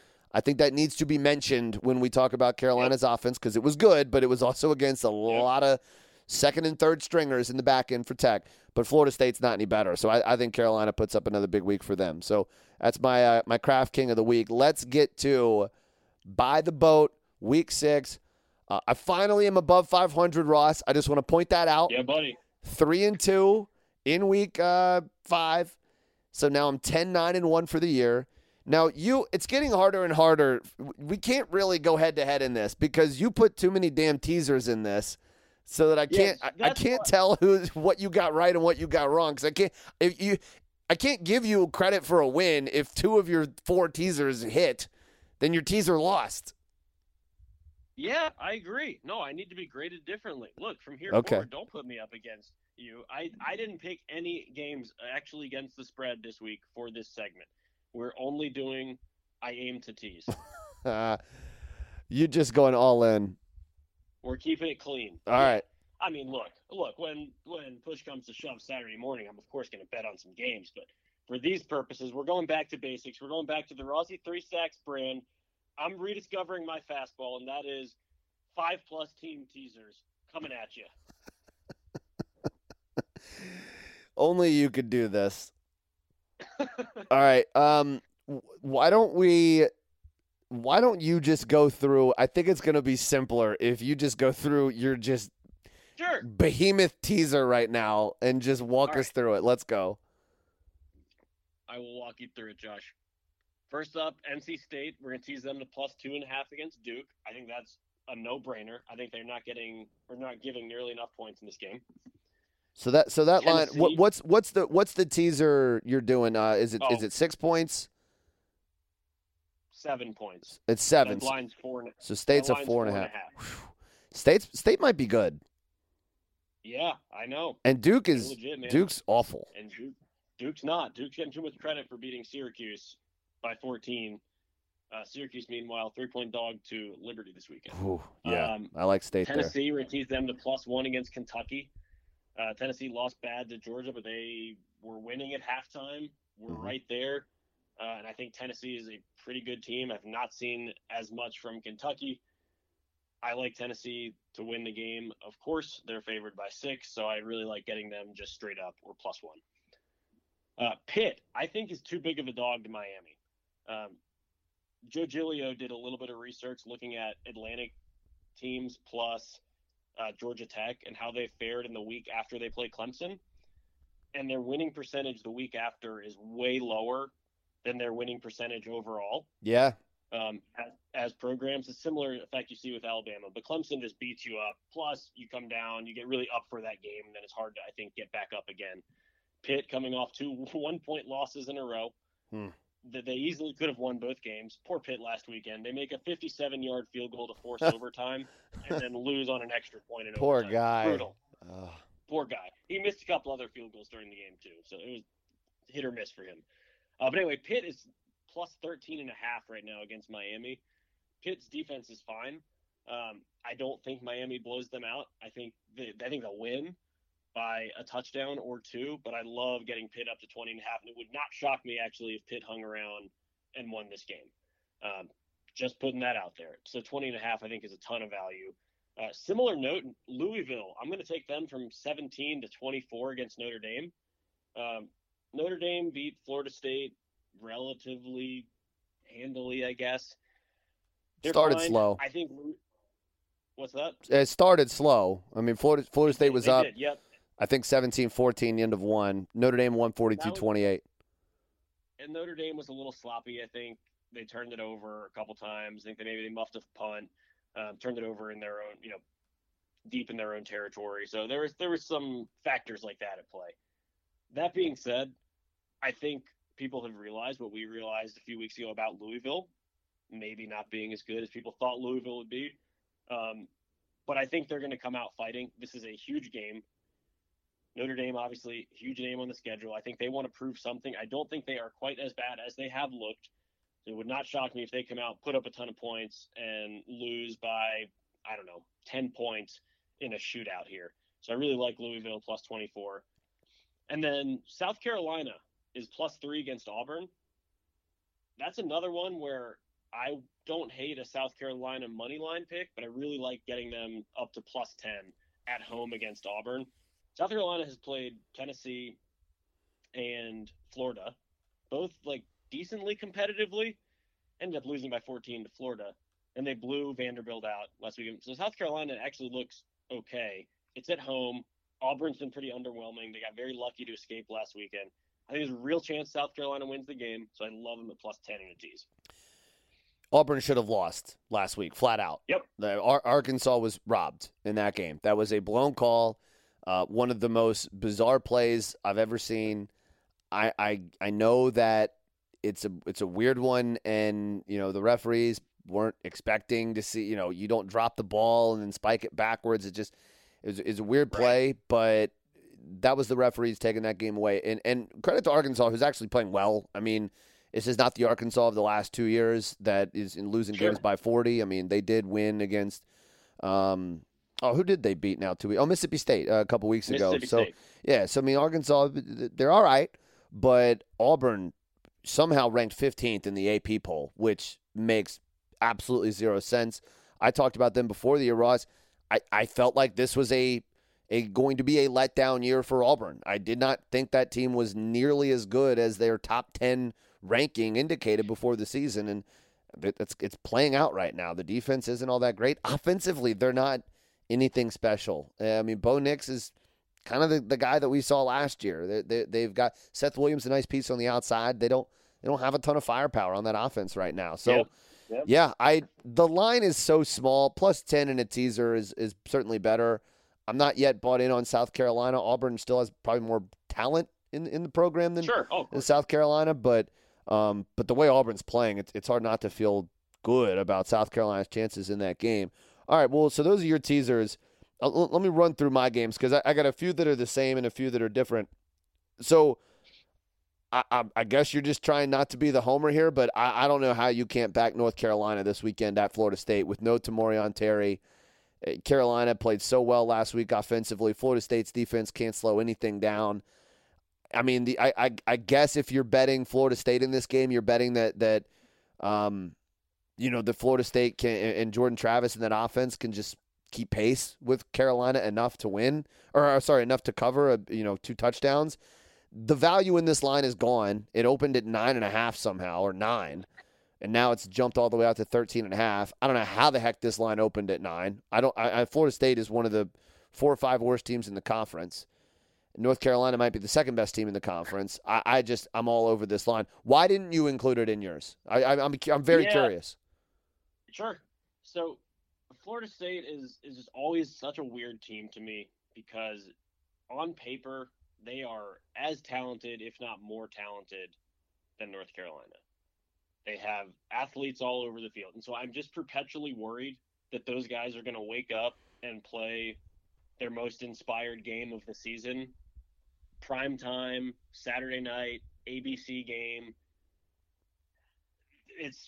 E: mentioned when we talk about Carolina's offense, because it was good, but it was also against a lot of second and third stringers in the back end for Tech. But Florida State's not any better, so I think Carolina puts up another big week for them. So that's my Craft King of the week. Let's get to Buy the Boat, Week 6. I finally am above 500, Ross. I just want to point that out.
F: Yeah, buddy.
E: 3-2 in Week 5. So now I'm 10-9-1 for the year. Now, it's getting harder and harder. We can't really go head-to-head in this because you put too many damn teasers in this, so that I can't tell what you got right and what you got wrong. Because I can't give you credit for a win if 2 of your 4 teasers hit. Then your teaser lost.
F: Yeah, I agree. No, I need to be graded differently. Look, from here forward, don't put me up against you. I didn't pick any games actually against the spread this week for this segment. We're only doing I aim to tease.
E: You just going all in.
F: We're keeping it clean.
E: All right.
F: I mean, look. When push comes to shove Saturday morning, I'm of course going to bet on some games. But for these purposes, we're going back to basics. We're going back to the Rossi 3 Stacks brand. I'm rediscovering my fastball, and that is 5+ team teasers coming at you.
E: Only you could do this. All right. Why don't you just go through? I think it's going to be simpler if you just go through your just
F: Sure.
E: behemoth teaser right now and just walk us through it. Let's go.
F: I will walk you through it, Josh. First up, NC State. We're going to tease them to +2.5 against Duke. I think that's a no-brainer. I think they're not giving nearly enough points in this game.
E: So that
F: Tennessee.
E: line. What's the teaser you're doing? Is it 6 points?
F: 7 points.
E: It's 7.
F: That line's 4.
E: So State's a 4.5. State might be good.
F: Yeah, I know.
E: And Duke
F: They're
E: is
F: legit, man.
E: Duke's awful.
F: And Duke's not. Duke's getting too much credit for beating Syracuse by 14. Syracuse, meanwhile, 3-point dog to Liberty this weekend.
E: Ooh, yeah, I like State
F: Tennessee, we're going to tease them to +1 against Kentucky. Tennessee lost bad to Georgia, but they were winning at halftime. We're right there. And I think Tennessee is a pretty good team. I've not seen as much from Kentucky. I like Tennessee to win the game. Of course, they're favored by 6, so I really like getting them just straight up or +1. Pitt, I think, is too big of a dog to Miami. Joe Giglio did a little bit of research looking at Atlantic teams plus Georgia Tech and how they fared in the week after they play Clemson. And their winning percentage the week after is way lower than their winning percentage overall.
E: Yeah.
F: As programs, a similar effect you see with Alabama. But Clemson just beats you up. Plus, you come down, you get really up for that game, and then it's hard to, I think, get back up again. Pitt coming off 2 1-point losses in a row. That they easily could have won both games. Poor Pitt last weekend. They make a 57-yard field goal to force overtime and then lose on an extra point in
E: Poor
F: overtime.
E: guy.
F: Brutal. Poor guy. He missed a couple other field goals during the game, too. So it was hit or miss for him. But anyway, Pitt is +13.5 right now against Miami. Pitt's defense is fine. I don't think Miami blows them out. I think they'll win by a touchdown or 2, but I love getting Pitt up to 20.5. And it would not shock me, actually, if Pitt hung around and won this game. Just putting that out there. So 20.5, I think, is a ton of value. Similar note, Louisville. I'm going to take them from 17 to 24 against Notre Dame. Notre Dame beat Florida State relatively handily, I guess. They're
E: started
F: fine.
E: slow.
F: I think. What's that?
E: It started slow. I mean, Florida State was up.
F: Did, yep.
E: I think 17-14, the end of 1. Notre Dame won 42-28.
F: And Notre Dame was a little sloppy, I think. They turned it over a couple times. I think they muffed a punt, turned it over in their own, deep in their own territory. So there was some factors like that at play. That being said, I think people have realized what we realized a few weeks ago about Louisville, maybe not being as good as people thought Louisville would be. But I think they're going to come out fighting. This is a huge game. Notre Dame, obviously, huge name on the schedule. I think they want to prove something. I don't think they are quite as bad as they have looked. It would not shock me if they come out, put up a ton of points, and lose by, 10 points in a shootout here. So I really like Louisville +24. And then South Carolina is +3 against Auburn. That's another one where I don't hate a South Carolina money line pick, but I really like getting them up to +10 at home against Auburn. South Carolina has played Tennessee and Florida, both decently competitively, ended up losing by 14 to Florida, and they blew Vanderbilt out last weekend. So South Carolina actually looks okay. It's at home. Auburn's been pretty underwhelming. They got very lucky to escape last weekend. I think there's a real chance South Carolina wins the game, so I love them at +10 in a tease.
E: Auburn should have lost last week, flat out.
F: Yep.
E: Arkansas was robbed in that game. That was a blown call. One of the most bizarre plays I've ever seen. I know that it's a weird one, and the referees weren't expecting to see. You don't drop the ball and then spike it backwards. It's a weird play, but that was the referees taking that game away. And credit to Arkansas, who's actually playing well. I mean, This is not the Arkansas of the last 2 years that is in losing games by 40. I mean, they did win against who did they beat now 2 weeks? Oh, Mississippi State a couple weeks ago.
F: Mississippi State.
E: Yeah, so I mean, Arkansas, they're all right, but Auburn somehow ranked 15th in the AP poll, which makes absolutely zero sense. I talked about them before the year, Ross. I felt like this was going to be a letdown year for Auburn. I did not think that team was nearly as good as their top 10 ranking indicated before the season, and it's playing out right now. The defense isn't all that great. Offensively, they're not anything special. I mean, Bo Nix is kind of the guy that we saw last year. They've got Seth Williams, a nice piece on the outside. They don't have a ton of firepower on that offense right now. So, yeah, the line is so small. Plus 10 in a teaser is certainly better. I'm not yet bought in on South Carolina. Auburn still has probably more talent in the program than in South Carolina, but the way Auburn's playing, it's hard not to feel good about South Carolina's chances in that game. All right, well, so those are your teasers. Let me run through my games because I got a few that are the same and a few that are different. So I guess you're just trying not to be the homer here, but I don't know how you can't back North Carolina this weekend at Florida State with no Tamorrion Terry. Carolina played so well last week offensively. Florida State's defense can't slow anything down. I mean, I guess if you're betting Florida State in this game, you're betting that the Florida State and Jordan Travis and that offense can just keep pace with Carolina enough to win, enough to cover 2 touchdowns. The value in this line is gone. It opened at 9.5 somehow, or 9, and now it's jumped all the way out to 13.5. I don't know how the heck this line opened at 9. Florida State is one of the 4 or 5 worst teams in the conference. North Carolina might be the second best team in the conference. I'm all over this line. Why didn't you include it in yours? I'm very curious.
F: Sure. So Florida State is just always such a weird team to me because on paper they are as talented, if not more talented, than North Carolina. They have athletes all over the field. And so I'm just perpetually worried that those guys are going to wake up and play their most inspired game of the season. Prime time, Saturday night, ABC game. It's,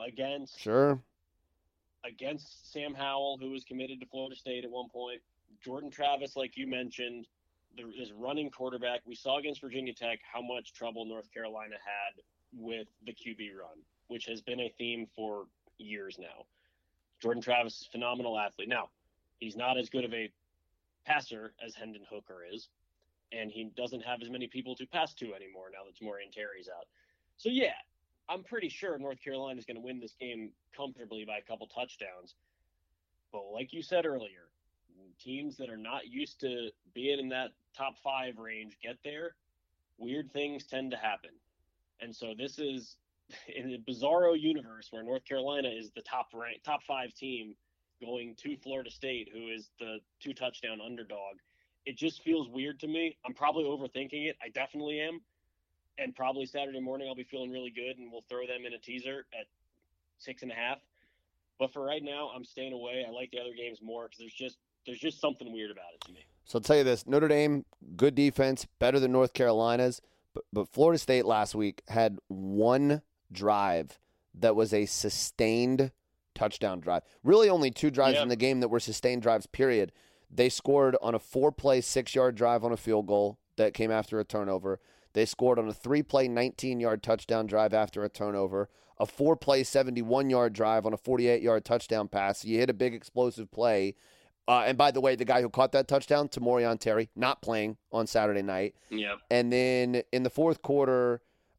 F: against Sam Howell, who was committed to Florida State at one point. Jordan Travis, like you mentioned, this running quarterback. We saw against Virginia Tech how much trouble North Carolina had with the QB run, which has been a theme for years now. Jordan Travis is a phenomenal athlete. Now, he's not as good of a passer as Hendon Hooker is, and he doesn't have as many people to pass to anymore now that Tamorrion Terry's out. So, yeah, I'm pretty sure North Carolina is going to win this game comfortably by a couple touchdowns. But like you said earlier, teams that are not used to being in that top 5 range get there, weird things tend to happen. And so this is in a bizarro universe where North Carolina is the top 5 team going to Florida State, who is the 2-touchdown underdog. It just feels weird to me. I'm probably overthinking it. I definitely am. And probably Saturday morning I'll be feeling really good, and we'll throw them in a teaser at 6.5. But for right now, I'm staying away. I like the other games more because there's just something weird about it to me.
E: So I'll tell you this: Notre Dame, good defense, better than North Carolina's. But Florida State last week had one drive that was a sustained touchdown drive. Really only 2 drives in the game that were sustained drives, period. They scored on a 4-play, 6-yard drive on a field goal that came after a turnover. They scored on a 3-play, 19-yard touchdown drive after a turnover, a 4-play, 71-yard drive on a 48-yard touchdown pass. You hit a big explosive play. And by the way, the guy who caught that touchdown, Tamorrion Terry, not playing on Saturday night.
F: Yep.
E: And then in the third quarter,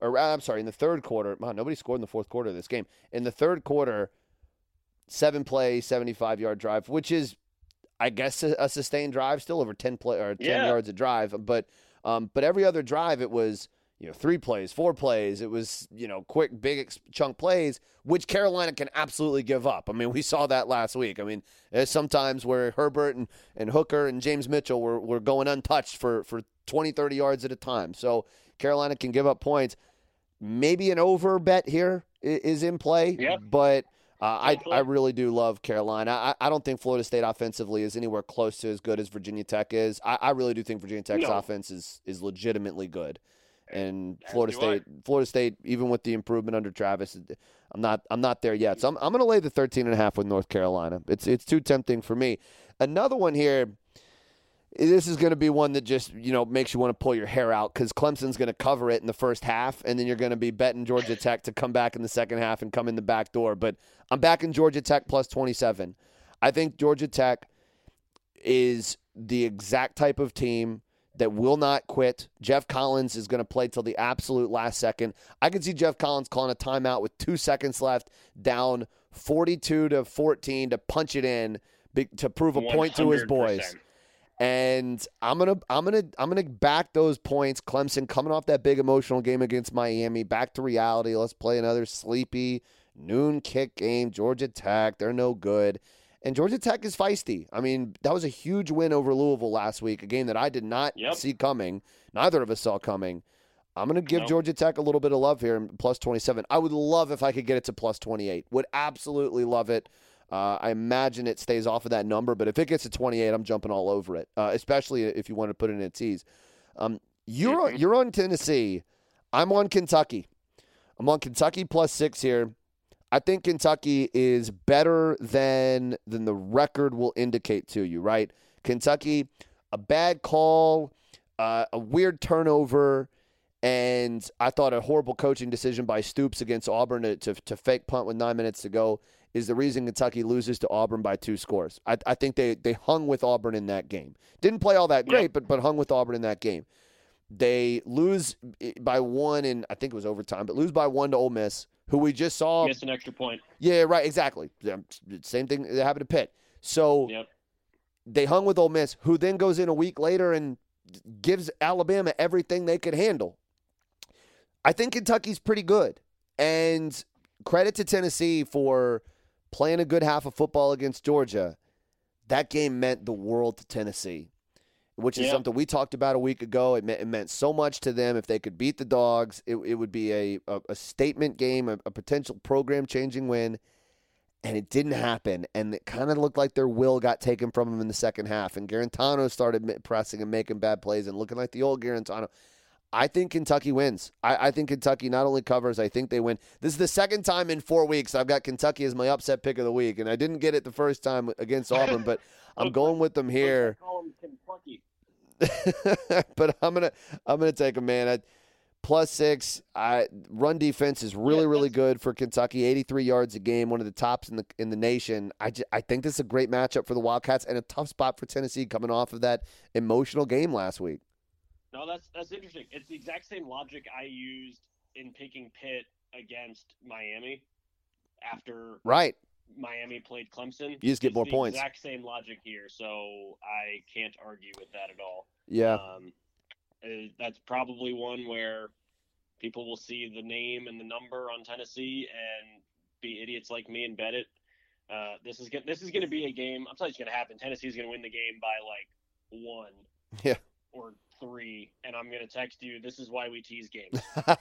E: nobody scored in the fourth quarter of this game. In the third quarter, 7-play, 75-yard drive, which is, I guess, a sustained drive, still over 10 yards a drive. But every other drive, it was 3 plays, 4 plays. It was quick, big chunk plays, which Carolina can absolutely give up. I mean, we saw that last week. I mean, there's sometimes where Herbert and Hooker and James Mitchell were going untouched for 20, 30 yards at a time. So Carolina can give up points. Maybe an over bet here is in play, but I really do love Carolina. I don't think Florida State offensively is anywhere close to as good as Virginia Tech is. I really do think Virginia Tech's offense is legitimately good. And
F: As
E: Florida
F: do I.
E: Florida State, even with the improvement under Travis, I'm not there yet. So I'm going to lay the 13.5 with North Carolina. It's too tempting for me. Another one here. This is going to be one that just, makes you want to pull your hair out because Clemson's going to cover it in the first half, and then you're going to be betting Georgia Tech to come back in the second half and come in the back door. But I'm backing Georgia Tech plus 27. I think Georgia Tech is the exact type of team that will not quit. Jeff Collins is going to play till the absolute last second. I could see Jeff Collins calling a timeout with 2 seconds left, down 42-14 to punch it in to prove a point to his boys.
F: 100%.
E: And I'm gonna back those points. Clemson coming off that big emotional game against Miami, back to reality. Let's play another sleepy noon kick game. Georgia Tech, they're no good. And Georgia Tech is feisty. I mean, that was a huge win over Louisville last week, a game that I did not see coming. Neither of us saw coming. I'm going to give Georgia Tech a little bit of love here, plus 27. I would love if I could get it to plus 28. Would absolutely love it. I imagine it stays off of that number, but if it gets to 28, I'm jumping all over it, especially if you want to put it in a tease. You're on Tennessee. I'm on Kentucky. I'm on Kentucky plus 6 here. I think Kentucky is better than the record will indicate to you, right? Kentucky, a bad call, a weird turnover, and I thought a horrible coaching decision by Stoops against Auburn to fake punt with 9 minutes to go is the reason Kentucky loses to Auburn by 2 scores. I think they hung with Auburn in that game. Didn't play all that great, but hung with Auburn in that game. They lose by 1 in, I think it was overtime, but lose by 1 to Ole Miss, who we just saw.
F: Gets an extra point.
E: Yeah, right, exactly. Same thing that happened to Pitt. So they hung with Ole Miss, who then goes in a week later and gives Alabama everything they could handle. I think Kentucky's pretty good. And credit to Tennessee for playing a good half of football against Georgia. That game meant the world to Tennessee, which is something we talked about a week ago. It meant so much to them. If they could beat the Dogs, it would be a statement game, a potential program-changing win, and it didn't happen. And it kind of looked like their will got taken from them in the second half, and Garantano started pressing and making bad plays and looking like the old Garantano. I think Kentucky wins. I think Kentucky not only covers, I think they win. This is the second time in 4 weeks I've got Kentucky as my upset pick of the week, and I didn't get it the first time against Auburn, but I'm going with them here.
F: Call them Kentucky.
E: But I'm gonna take them, man. Plus 6. Run defense is really good for Kentucky. 83 yards a game, one of the tops in the nation. I think this is a great matchup for the Wildcats and a tough spot for Tennessee coming off of that emotional game last week.
F: No, that's interesting. It's the exact same logic I used in picking Pitt against Miami after Miami played Clemson.
E: You just get more points.
F: Exact same logic here, so I can't argue with that at all.
E: Yeah.
F: That's probably one where people will see the name and the number on Tennessee and be idiots like me and bet it. This is going to be a game. I'm telling you, it's going to happen. Tennessee's going to win the game by like 1.
E: Yeah.
F: Or 3, and I'm going to text you, this is why we tease games.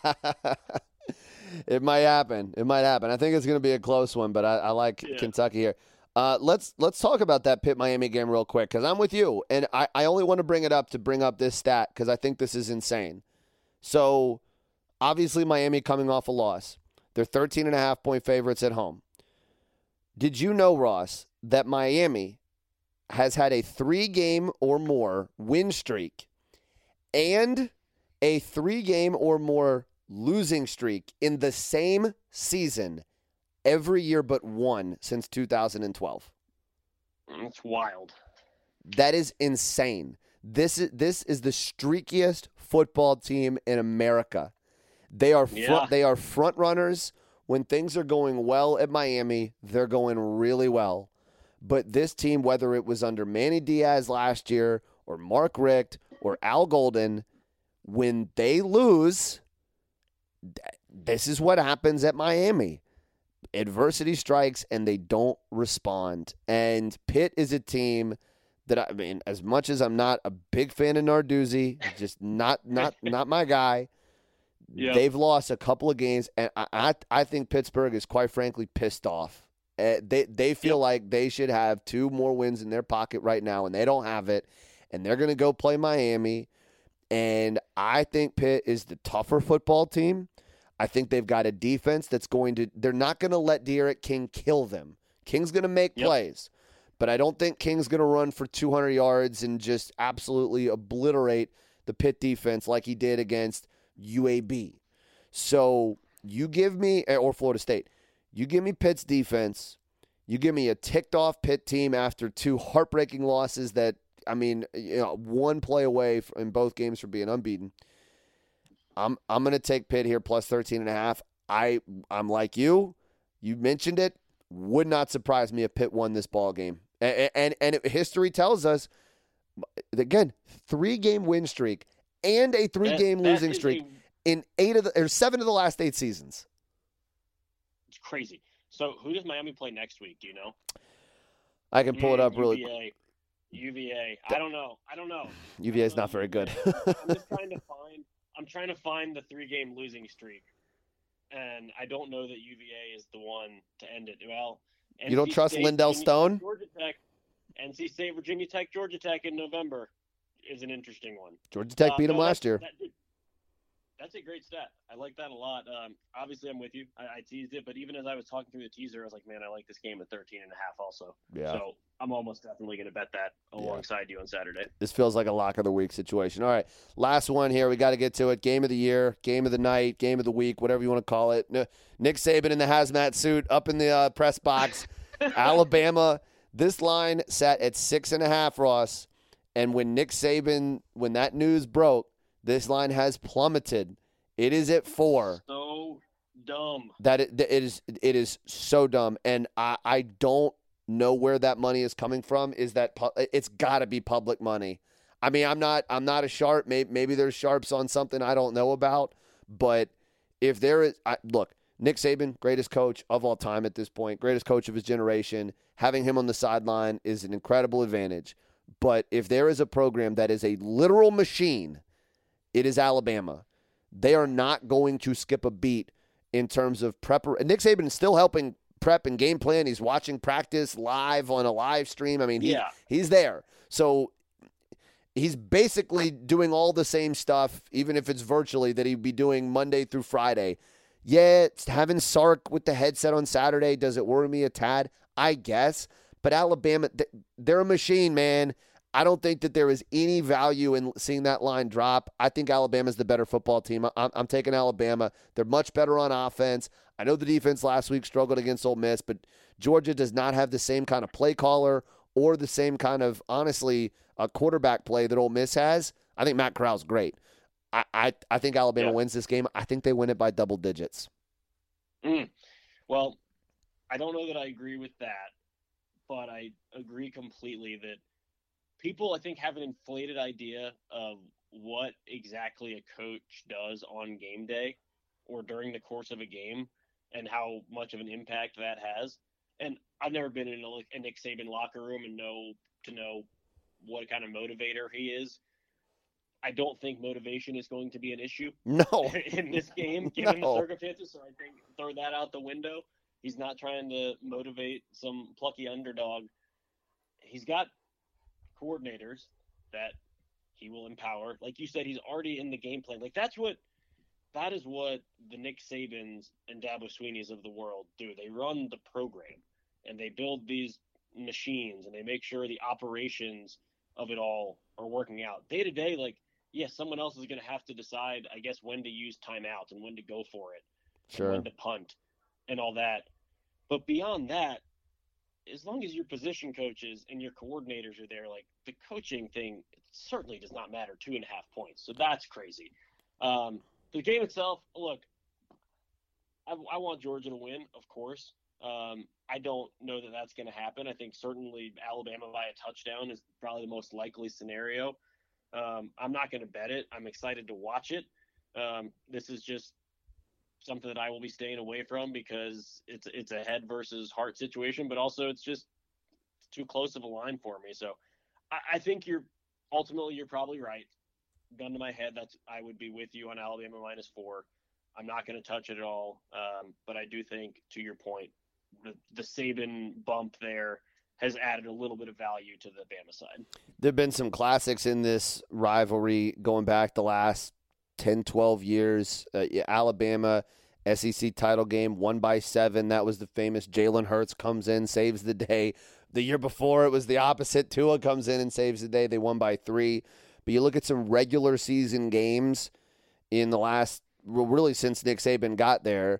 E: It might happen. I think it's going to be a close one, but I like Kentucky here. Let's talk about that Pitt-Miami game real quick, because I'm with you, and I only want to bring up this stat because I think this is insane. So, obviously, Miami coming off a loss. They're 13.5-point favorites at home. Did you know, Ross, that Miami has had a 3-game or more win streak and a 3-game or more losing streak in the same season every year but one since 2012?
F: That's wild.
E: That is insane. This is the streakiest football team in America. They are front runners. When things are going well at Miami, they're going really well. But this team, whether it was under Manny Diaz last year or Mark Richt or Al Golden, when they lose, this is what happens at Miami. Adversity strikes and they don't respond. And Pitt is a team that, I mean, as much as I'm not a big fan of Narduzzi, just not my guy, they've lost a couple of games, and I think Pittsburgh is quite frankly pissed off. They feel like they should have 2 more wins in their pocket right now, and they don't have it. And they're going to go play Miami. And I think Pitt is the tougher football team. I think they've got a defense that's they're not going to let De'Aaron King kill them. King's going to make plays, but I don't think King's going to run for 200 yards and just absolutely obliterate the Pitt defense like he did against UAB. So you give me, or Florida State, you give me Pitt's defense, you give me a ticked-off Pitt team after 2 heartbreaking losses that, one play away in both games from being unbeaten. I'm going to take Pitt here plus 13.5. I'm like you. You mentioned it. Would not surprise me if Pitt won this ball game. And history tells us, again, 3-game win streak and a 3-game losing streak in 7 of the last 8 seasons.
F: It's crazy. So who does Miami play next week? Do you know?
E: I can pull it up really quick.
F: UVA. I don't know.
E: UVA is not very good.
F: I'm trying to find the 3-game losing streak, and I don't know that UVA is the one to end it. Well,
E: you don't trust Lindell Stone?
F: Georgia Tech, NC State, Virginia Tech, Georgia Tech in November is an interesting one.
E: Georgia Tech beat them last year.
F: That's a great stat. I like that a lot. Obviously, I'm with you. I teased it, but even as I was talking through the teaser, I was like, man, I like this game at 13.5 also.
E: Yeah.
F: So I'm almost definitely going to bet that alongside you on Saturday.
E: This feels like a lock of the week situation. All right, last one here. We got to get to it. Game of the year, game of the night, game of the week, whatever you want to call it. Nick Saban in the hazmat suit up in the press box. Alabama. This line sat at 6.5, Ross. And when that news broke, this line has plummeted. It is at 4.
F: So dumb.
E: It is so dumb, and I don't know where that money is coming from. It's got to be public money. I mean, I'm not a sharp. Maybe there's sharps on something I don't know about, but if there is, look, Nick Saban, greatest coach of all time at this point, greatest coach of his generation. Having him on the sideline is an incredible advantage. But if there is a program that is a literal machine, it is Alabama. They are not going to skip a beat in terms of prep. Nick Saban is still helping prep and game plan. He's watching practice live on a live stream. I mean, he's there. So he's basically doing all the same stuff, even if it's virtually, that he'd be doing Monday through Friday. Yeah, having Sark with the headset on Saturday, does it worry me a tad? I guess. But Alabama, they're a machine, man. I don't think that there is any value in seeing that line drop. I think Alabama's the better football team. I'm taking Alabama. They're much better on offense. I know the defense last week struggled against Ole Miss, but Georgia does not have the same kind of play caller or the same kind of, honestly, quarterback play that Ole Miss has. I think Matt Corral's great. I think Alabama wins this game. I think they win it by double digits.
F: Well, I don't know that I agree with that, but I agree completely that people, I think, have an inflated idea of what exactly a coach does on game day or during the course of a game and how much of an impact that has. And I've never been in a Nick Saban locker room and know what kind of motivator he is. I don't think motivation is going to be an issue in this game, given the circumstances. So I think throw that out the window. He's not trying to motivate some plucky underdog. He's got coordinators that he will empower. Like you said, he's already in the game plan. Like that is what the Nick Sabans and Dabo Sweeneys of the world do. They run the program and they build these machines and they make sure the operations of it all are working out. Day to day, like, someone else is going to have to decide, I guess, when to use timeouts and when to go for it.
E: Sure.
F: And when to punt and all that. But beyond that, as long as your position coaches and your coordinators are there, like the coaching thing certainly does not matter 2.5 points. So that's crazy. The game itself, look, I want Georgia to win, of course. I don't know that that's going to happen. I think certainly Alabama by a touchdown is probably the most likely scenario. I'm not going to bet it. I'm excited to watch it. This is just something that I will be staying away from because it's a head versus heart situation, but also it's just too close of a line for me. So I think you're probably right. Gun to my head, I would be with you on Alabama -4. I'm not going to touch it at all. But I do think, to your point, the Saban bump there has added a little bit of value to the Bama side.
E: There have been some classics in this rivalry going back the last 10, 12 years. Alabama SEC title game, won by 7. That was the famous Jalen Hurts comes in, saves the day. The year before, it was the opposite. Tua comes in and saves the day. They won by 3. But you look at some regular season games in the last, really since Nick Saban got there,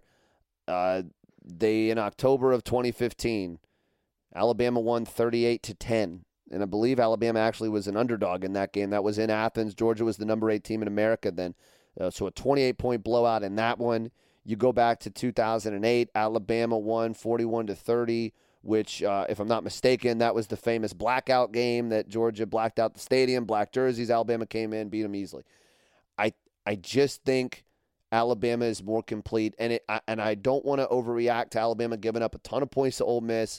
E: in October of 2015, Alabama won 38-10. And I believe Alabama actually was an underdog in that game. That was in Athens. Georgia was the number 8 team in America then. So a 28-point blowout in that one. You go back to 2008, Alabama won 41-30, which, if I'm not mistaken, that was the famous blackout game that Georgia blacked out the stadium, black jerseys. Alabama came in, beat them easily. I just think Alabama is more complete, and I don't want to overreact to Alabama giving up a ton of points to Ole Miss.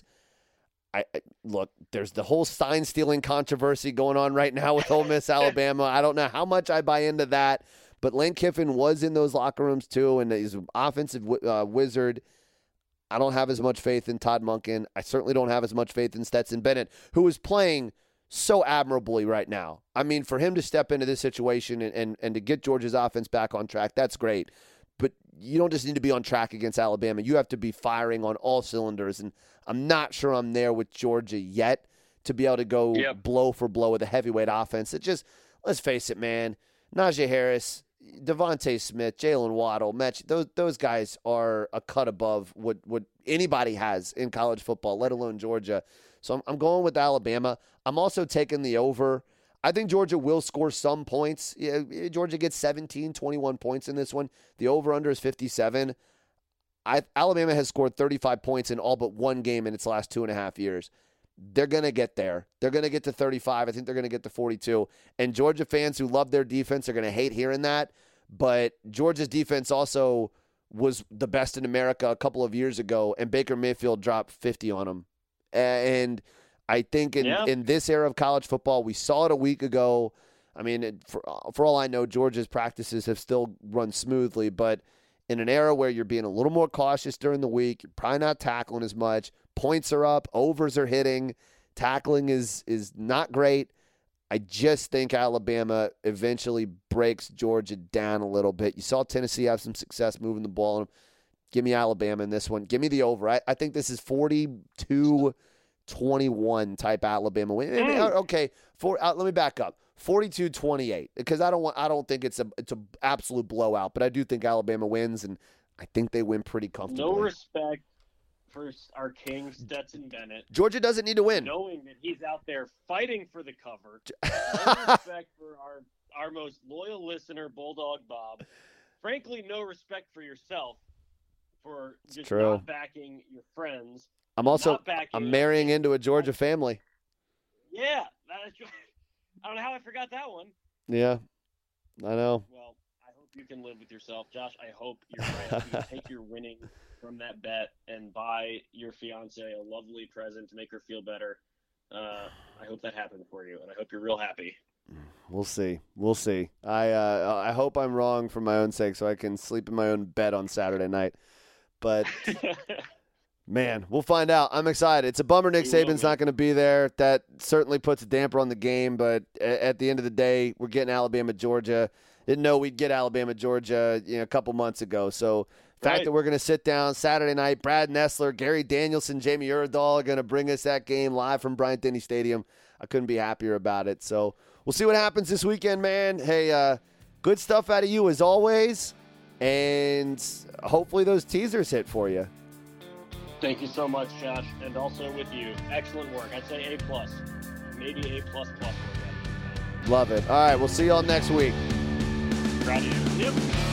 E: Look, there's the whole sign stealing controversy going on right now with Ole Miss, Alabama. I don't know how much I buy into that, but Lane Kiffin was in those locker rooms too, and he's an offensive wizard. I don't have as much faith in Todd Monken. I certainly don't have as much faith in Stetson Bennett, who is playing so admirably right now. I mean, for him to step into this situation and to get Georgia's offense back on track, that's great. But you don't just need to be on track against Alabama. You have to be firing on all cylinders. And I'm not sure I'm there with Georgia yet to be able to go blow for blow with a heavyweight offense. It just, let's face it, man, Najee Harris, Devontae Smith, Jalen Waddle, those guys are a cut above what anybody has in college football, let alone Georgia. So I'm going with Alabama. I'm also taking the over. I think Georgia will score some points. Yeah, Georgia gets 17, 21 points in this one. The over-under is 57. Alabama has scored 35 points in all but one game in its last 2.5 years. They're going to get there. They're going to get to 35. I think they're going to get to 42. And Georgia fans who love their defense are going to hate hearing that. But Georgia's defense also was the best in America a couple of years ago, and Baker Mayfield dropped 50 on them. And I think in this era of college football, we saw it a week ago. I mean, for all I know, Georgia's practices have still run smoothly, but in an era where you're being a little more cautious during the week, you're probably not tackling as much. Points are up, overs are hitting, tackling is not great. I just think Alabama eventually breaks Georgia down a little bit. You saw Tennessee have some success moving the ball on them. Give me Alabama in this one. Give me the over. I think this is 42-21 type Alabama win. Okay, let me back up. 42-28 because I don't think it's an absolute blowout, but I do think Alabama wins, and I think they win pretty comfortably.
F: No respect for our king Stetson Bennett.
E: Georgia doesn't need to win.
F: Knowing that he's out there fighting for the cover. No respect for our most loyal listener, Bulldog Bob. Frankly, no respect for yourself for just not backing your friends.
E: I'm marrying into a Georgia family.
F: Yeah, I don't know how I forgot that one.
E: Yeah, I know.
F: Well, I hope you can live with yourself, Josh. I hope you're right. You can take your winning from that bet and buy your fiance a lovely present to make her feel better. I hope that happened for you, and I hope you're real happy.
E: We'll see. I hope I'm wrong for my own sake so I can sleep in my own bed on Saturday night. But, man, we'll find out. I'm excited. It's a bummer Nick Saban's not going to be there. That certainly puts a damper on the game. But at the end of the day, we're getting Alabama, Georgia. Didn't know we'd get Alabama, Georgia a couple months ago. So the fact that we're going to sit down Saturday night, Brad Nessler, Gary Danielson, Jamie Urdahl are going to bring us that game live from Bryant-Denny Stadium. I couldn't be happier about it. So we'll see what happens this weekend, man. Hey, good stuff out of you as always. And hopefully those teasers hit for you.
F: Thank you so much, Josh. And also with you. Excellent work. I'd say A+. Maybe A++.
E: Love it. All right, we'll see y'all next week.
F: Proud of you. Yep.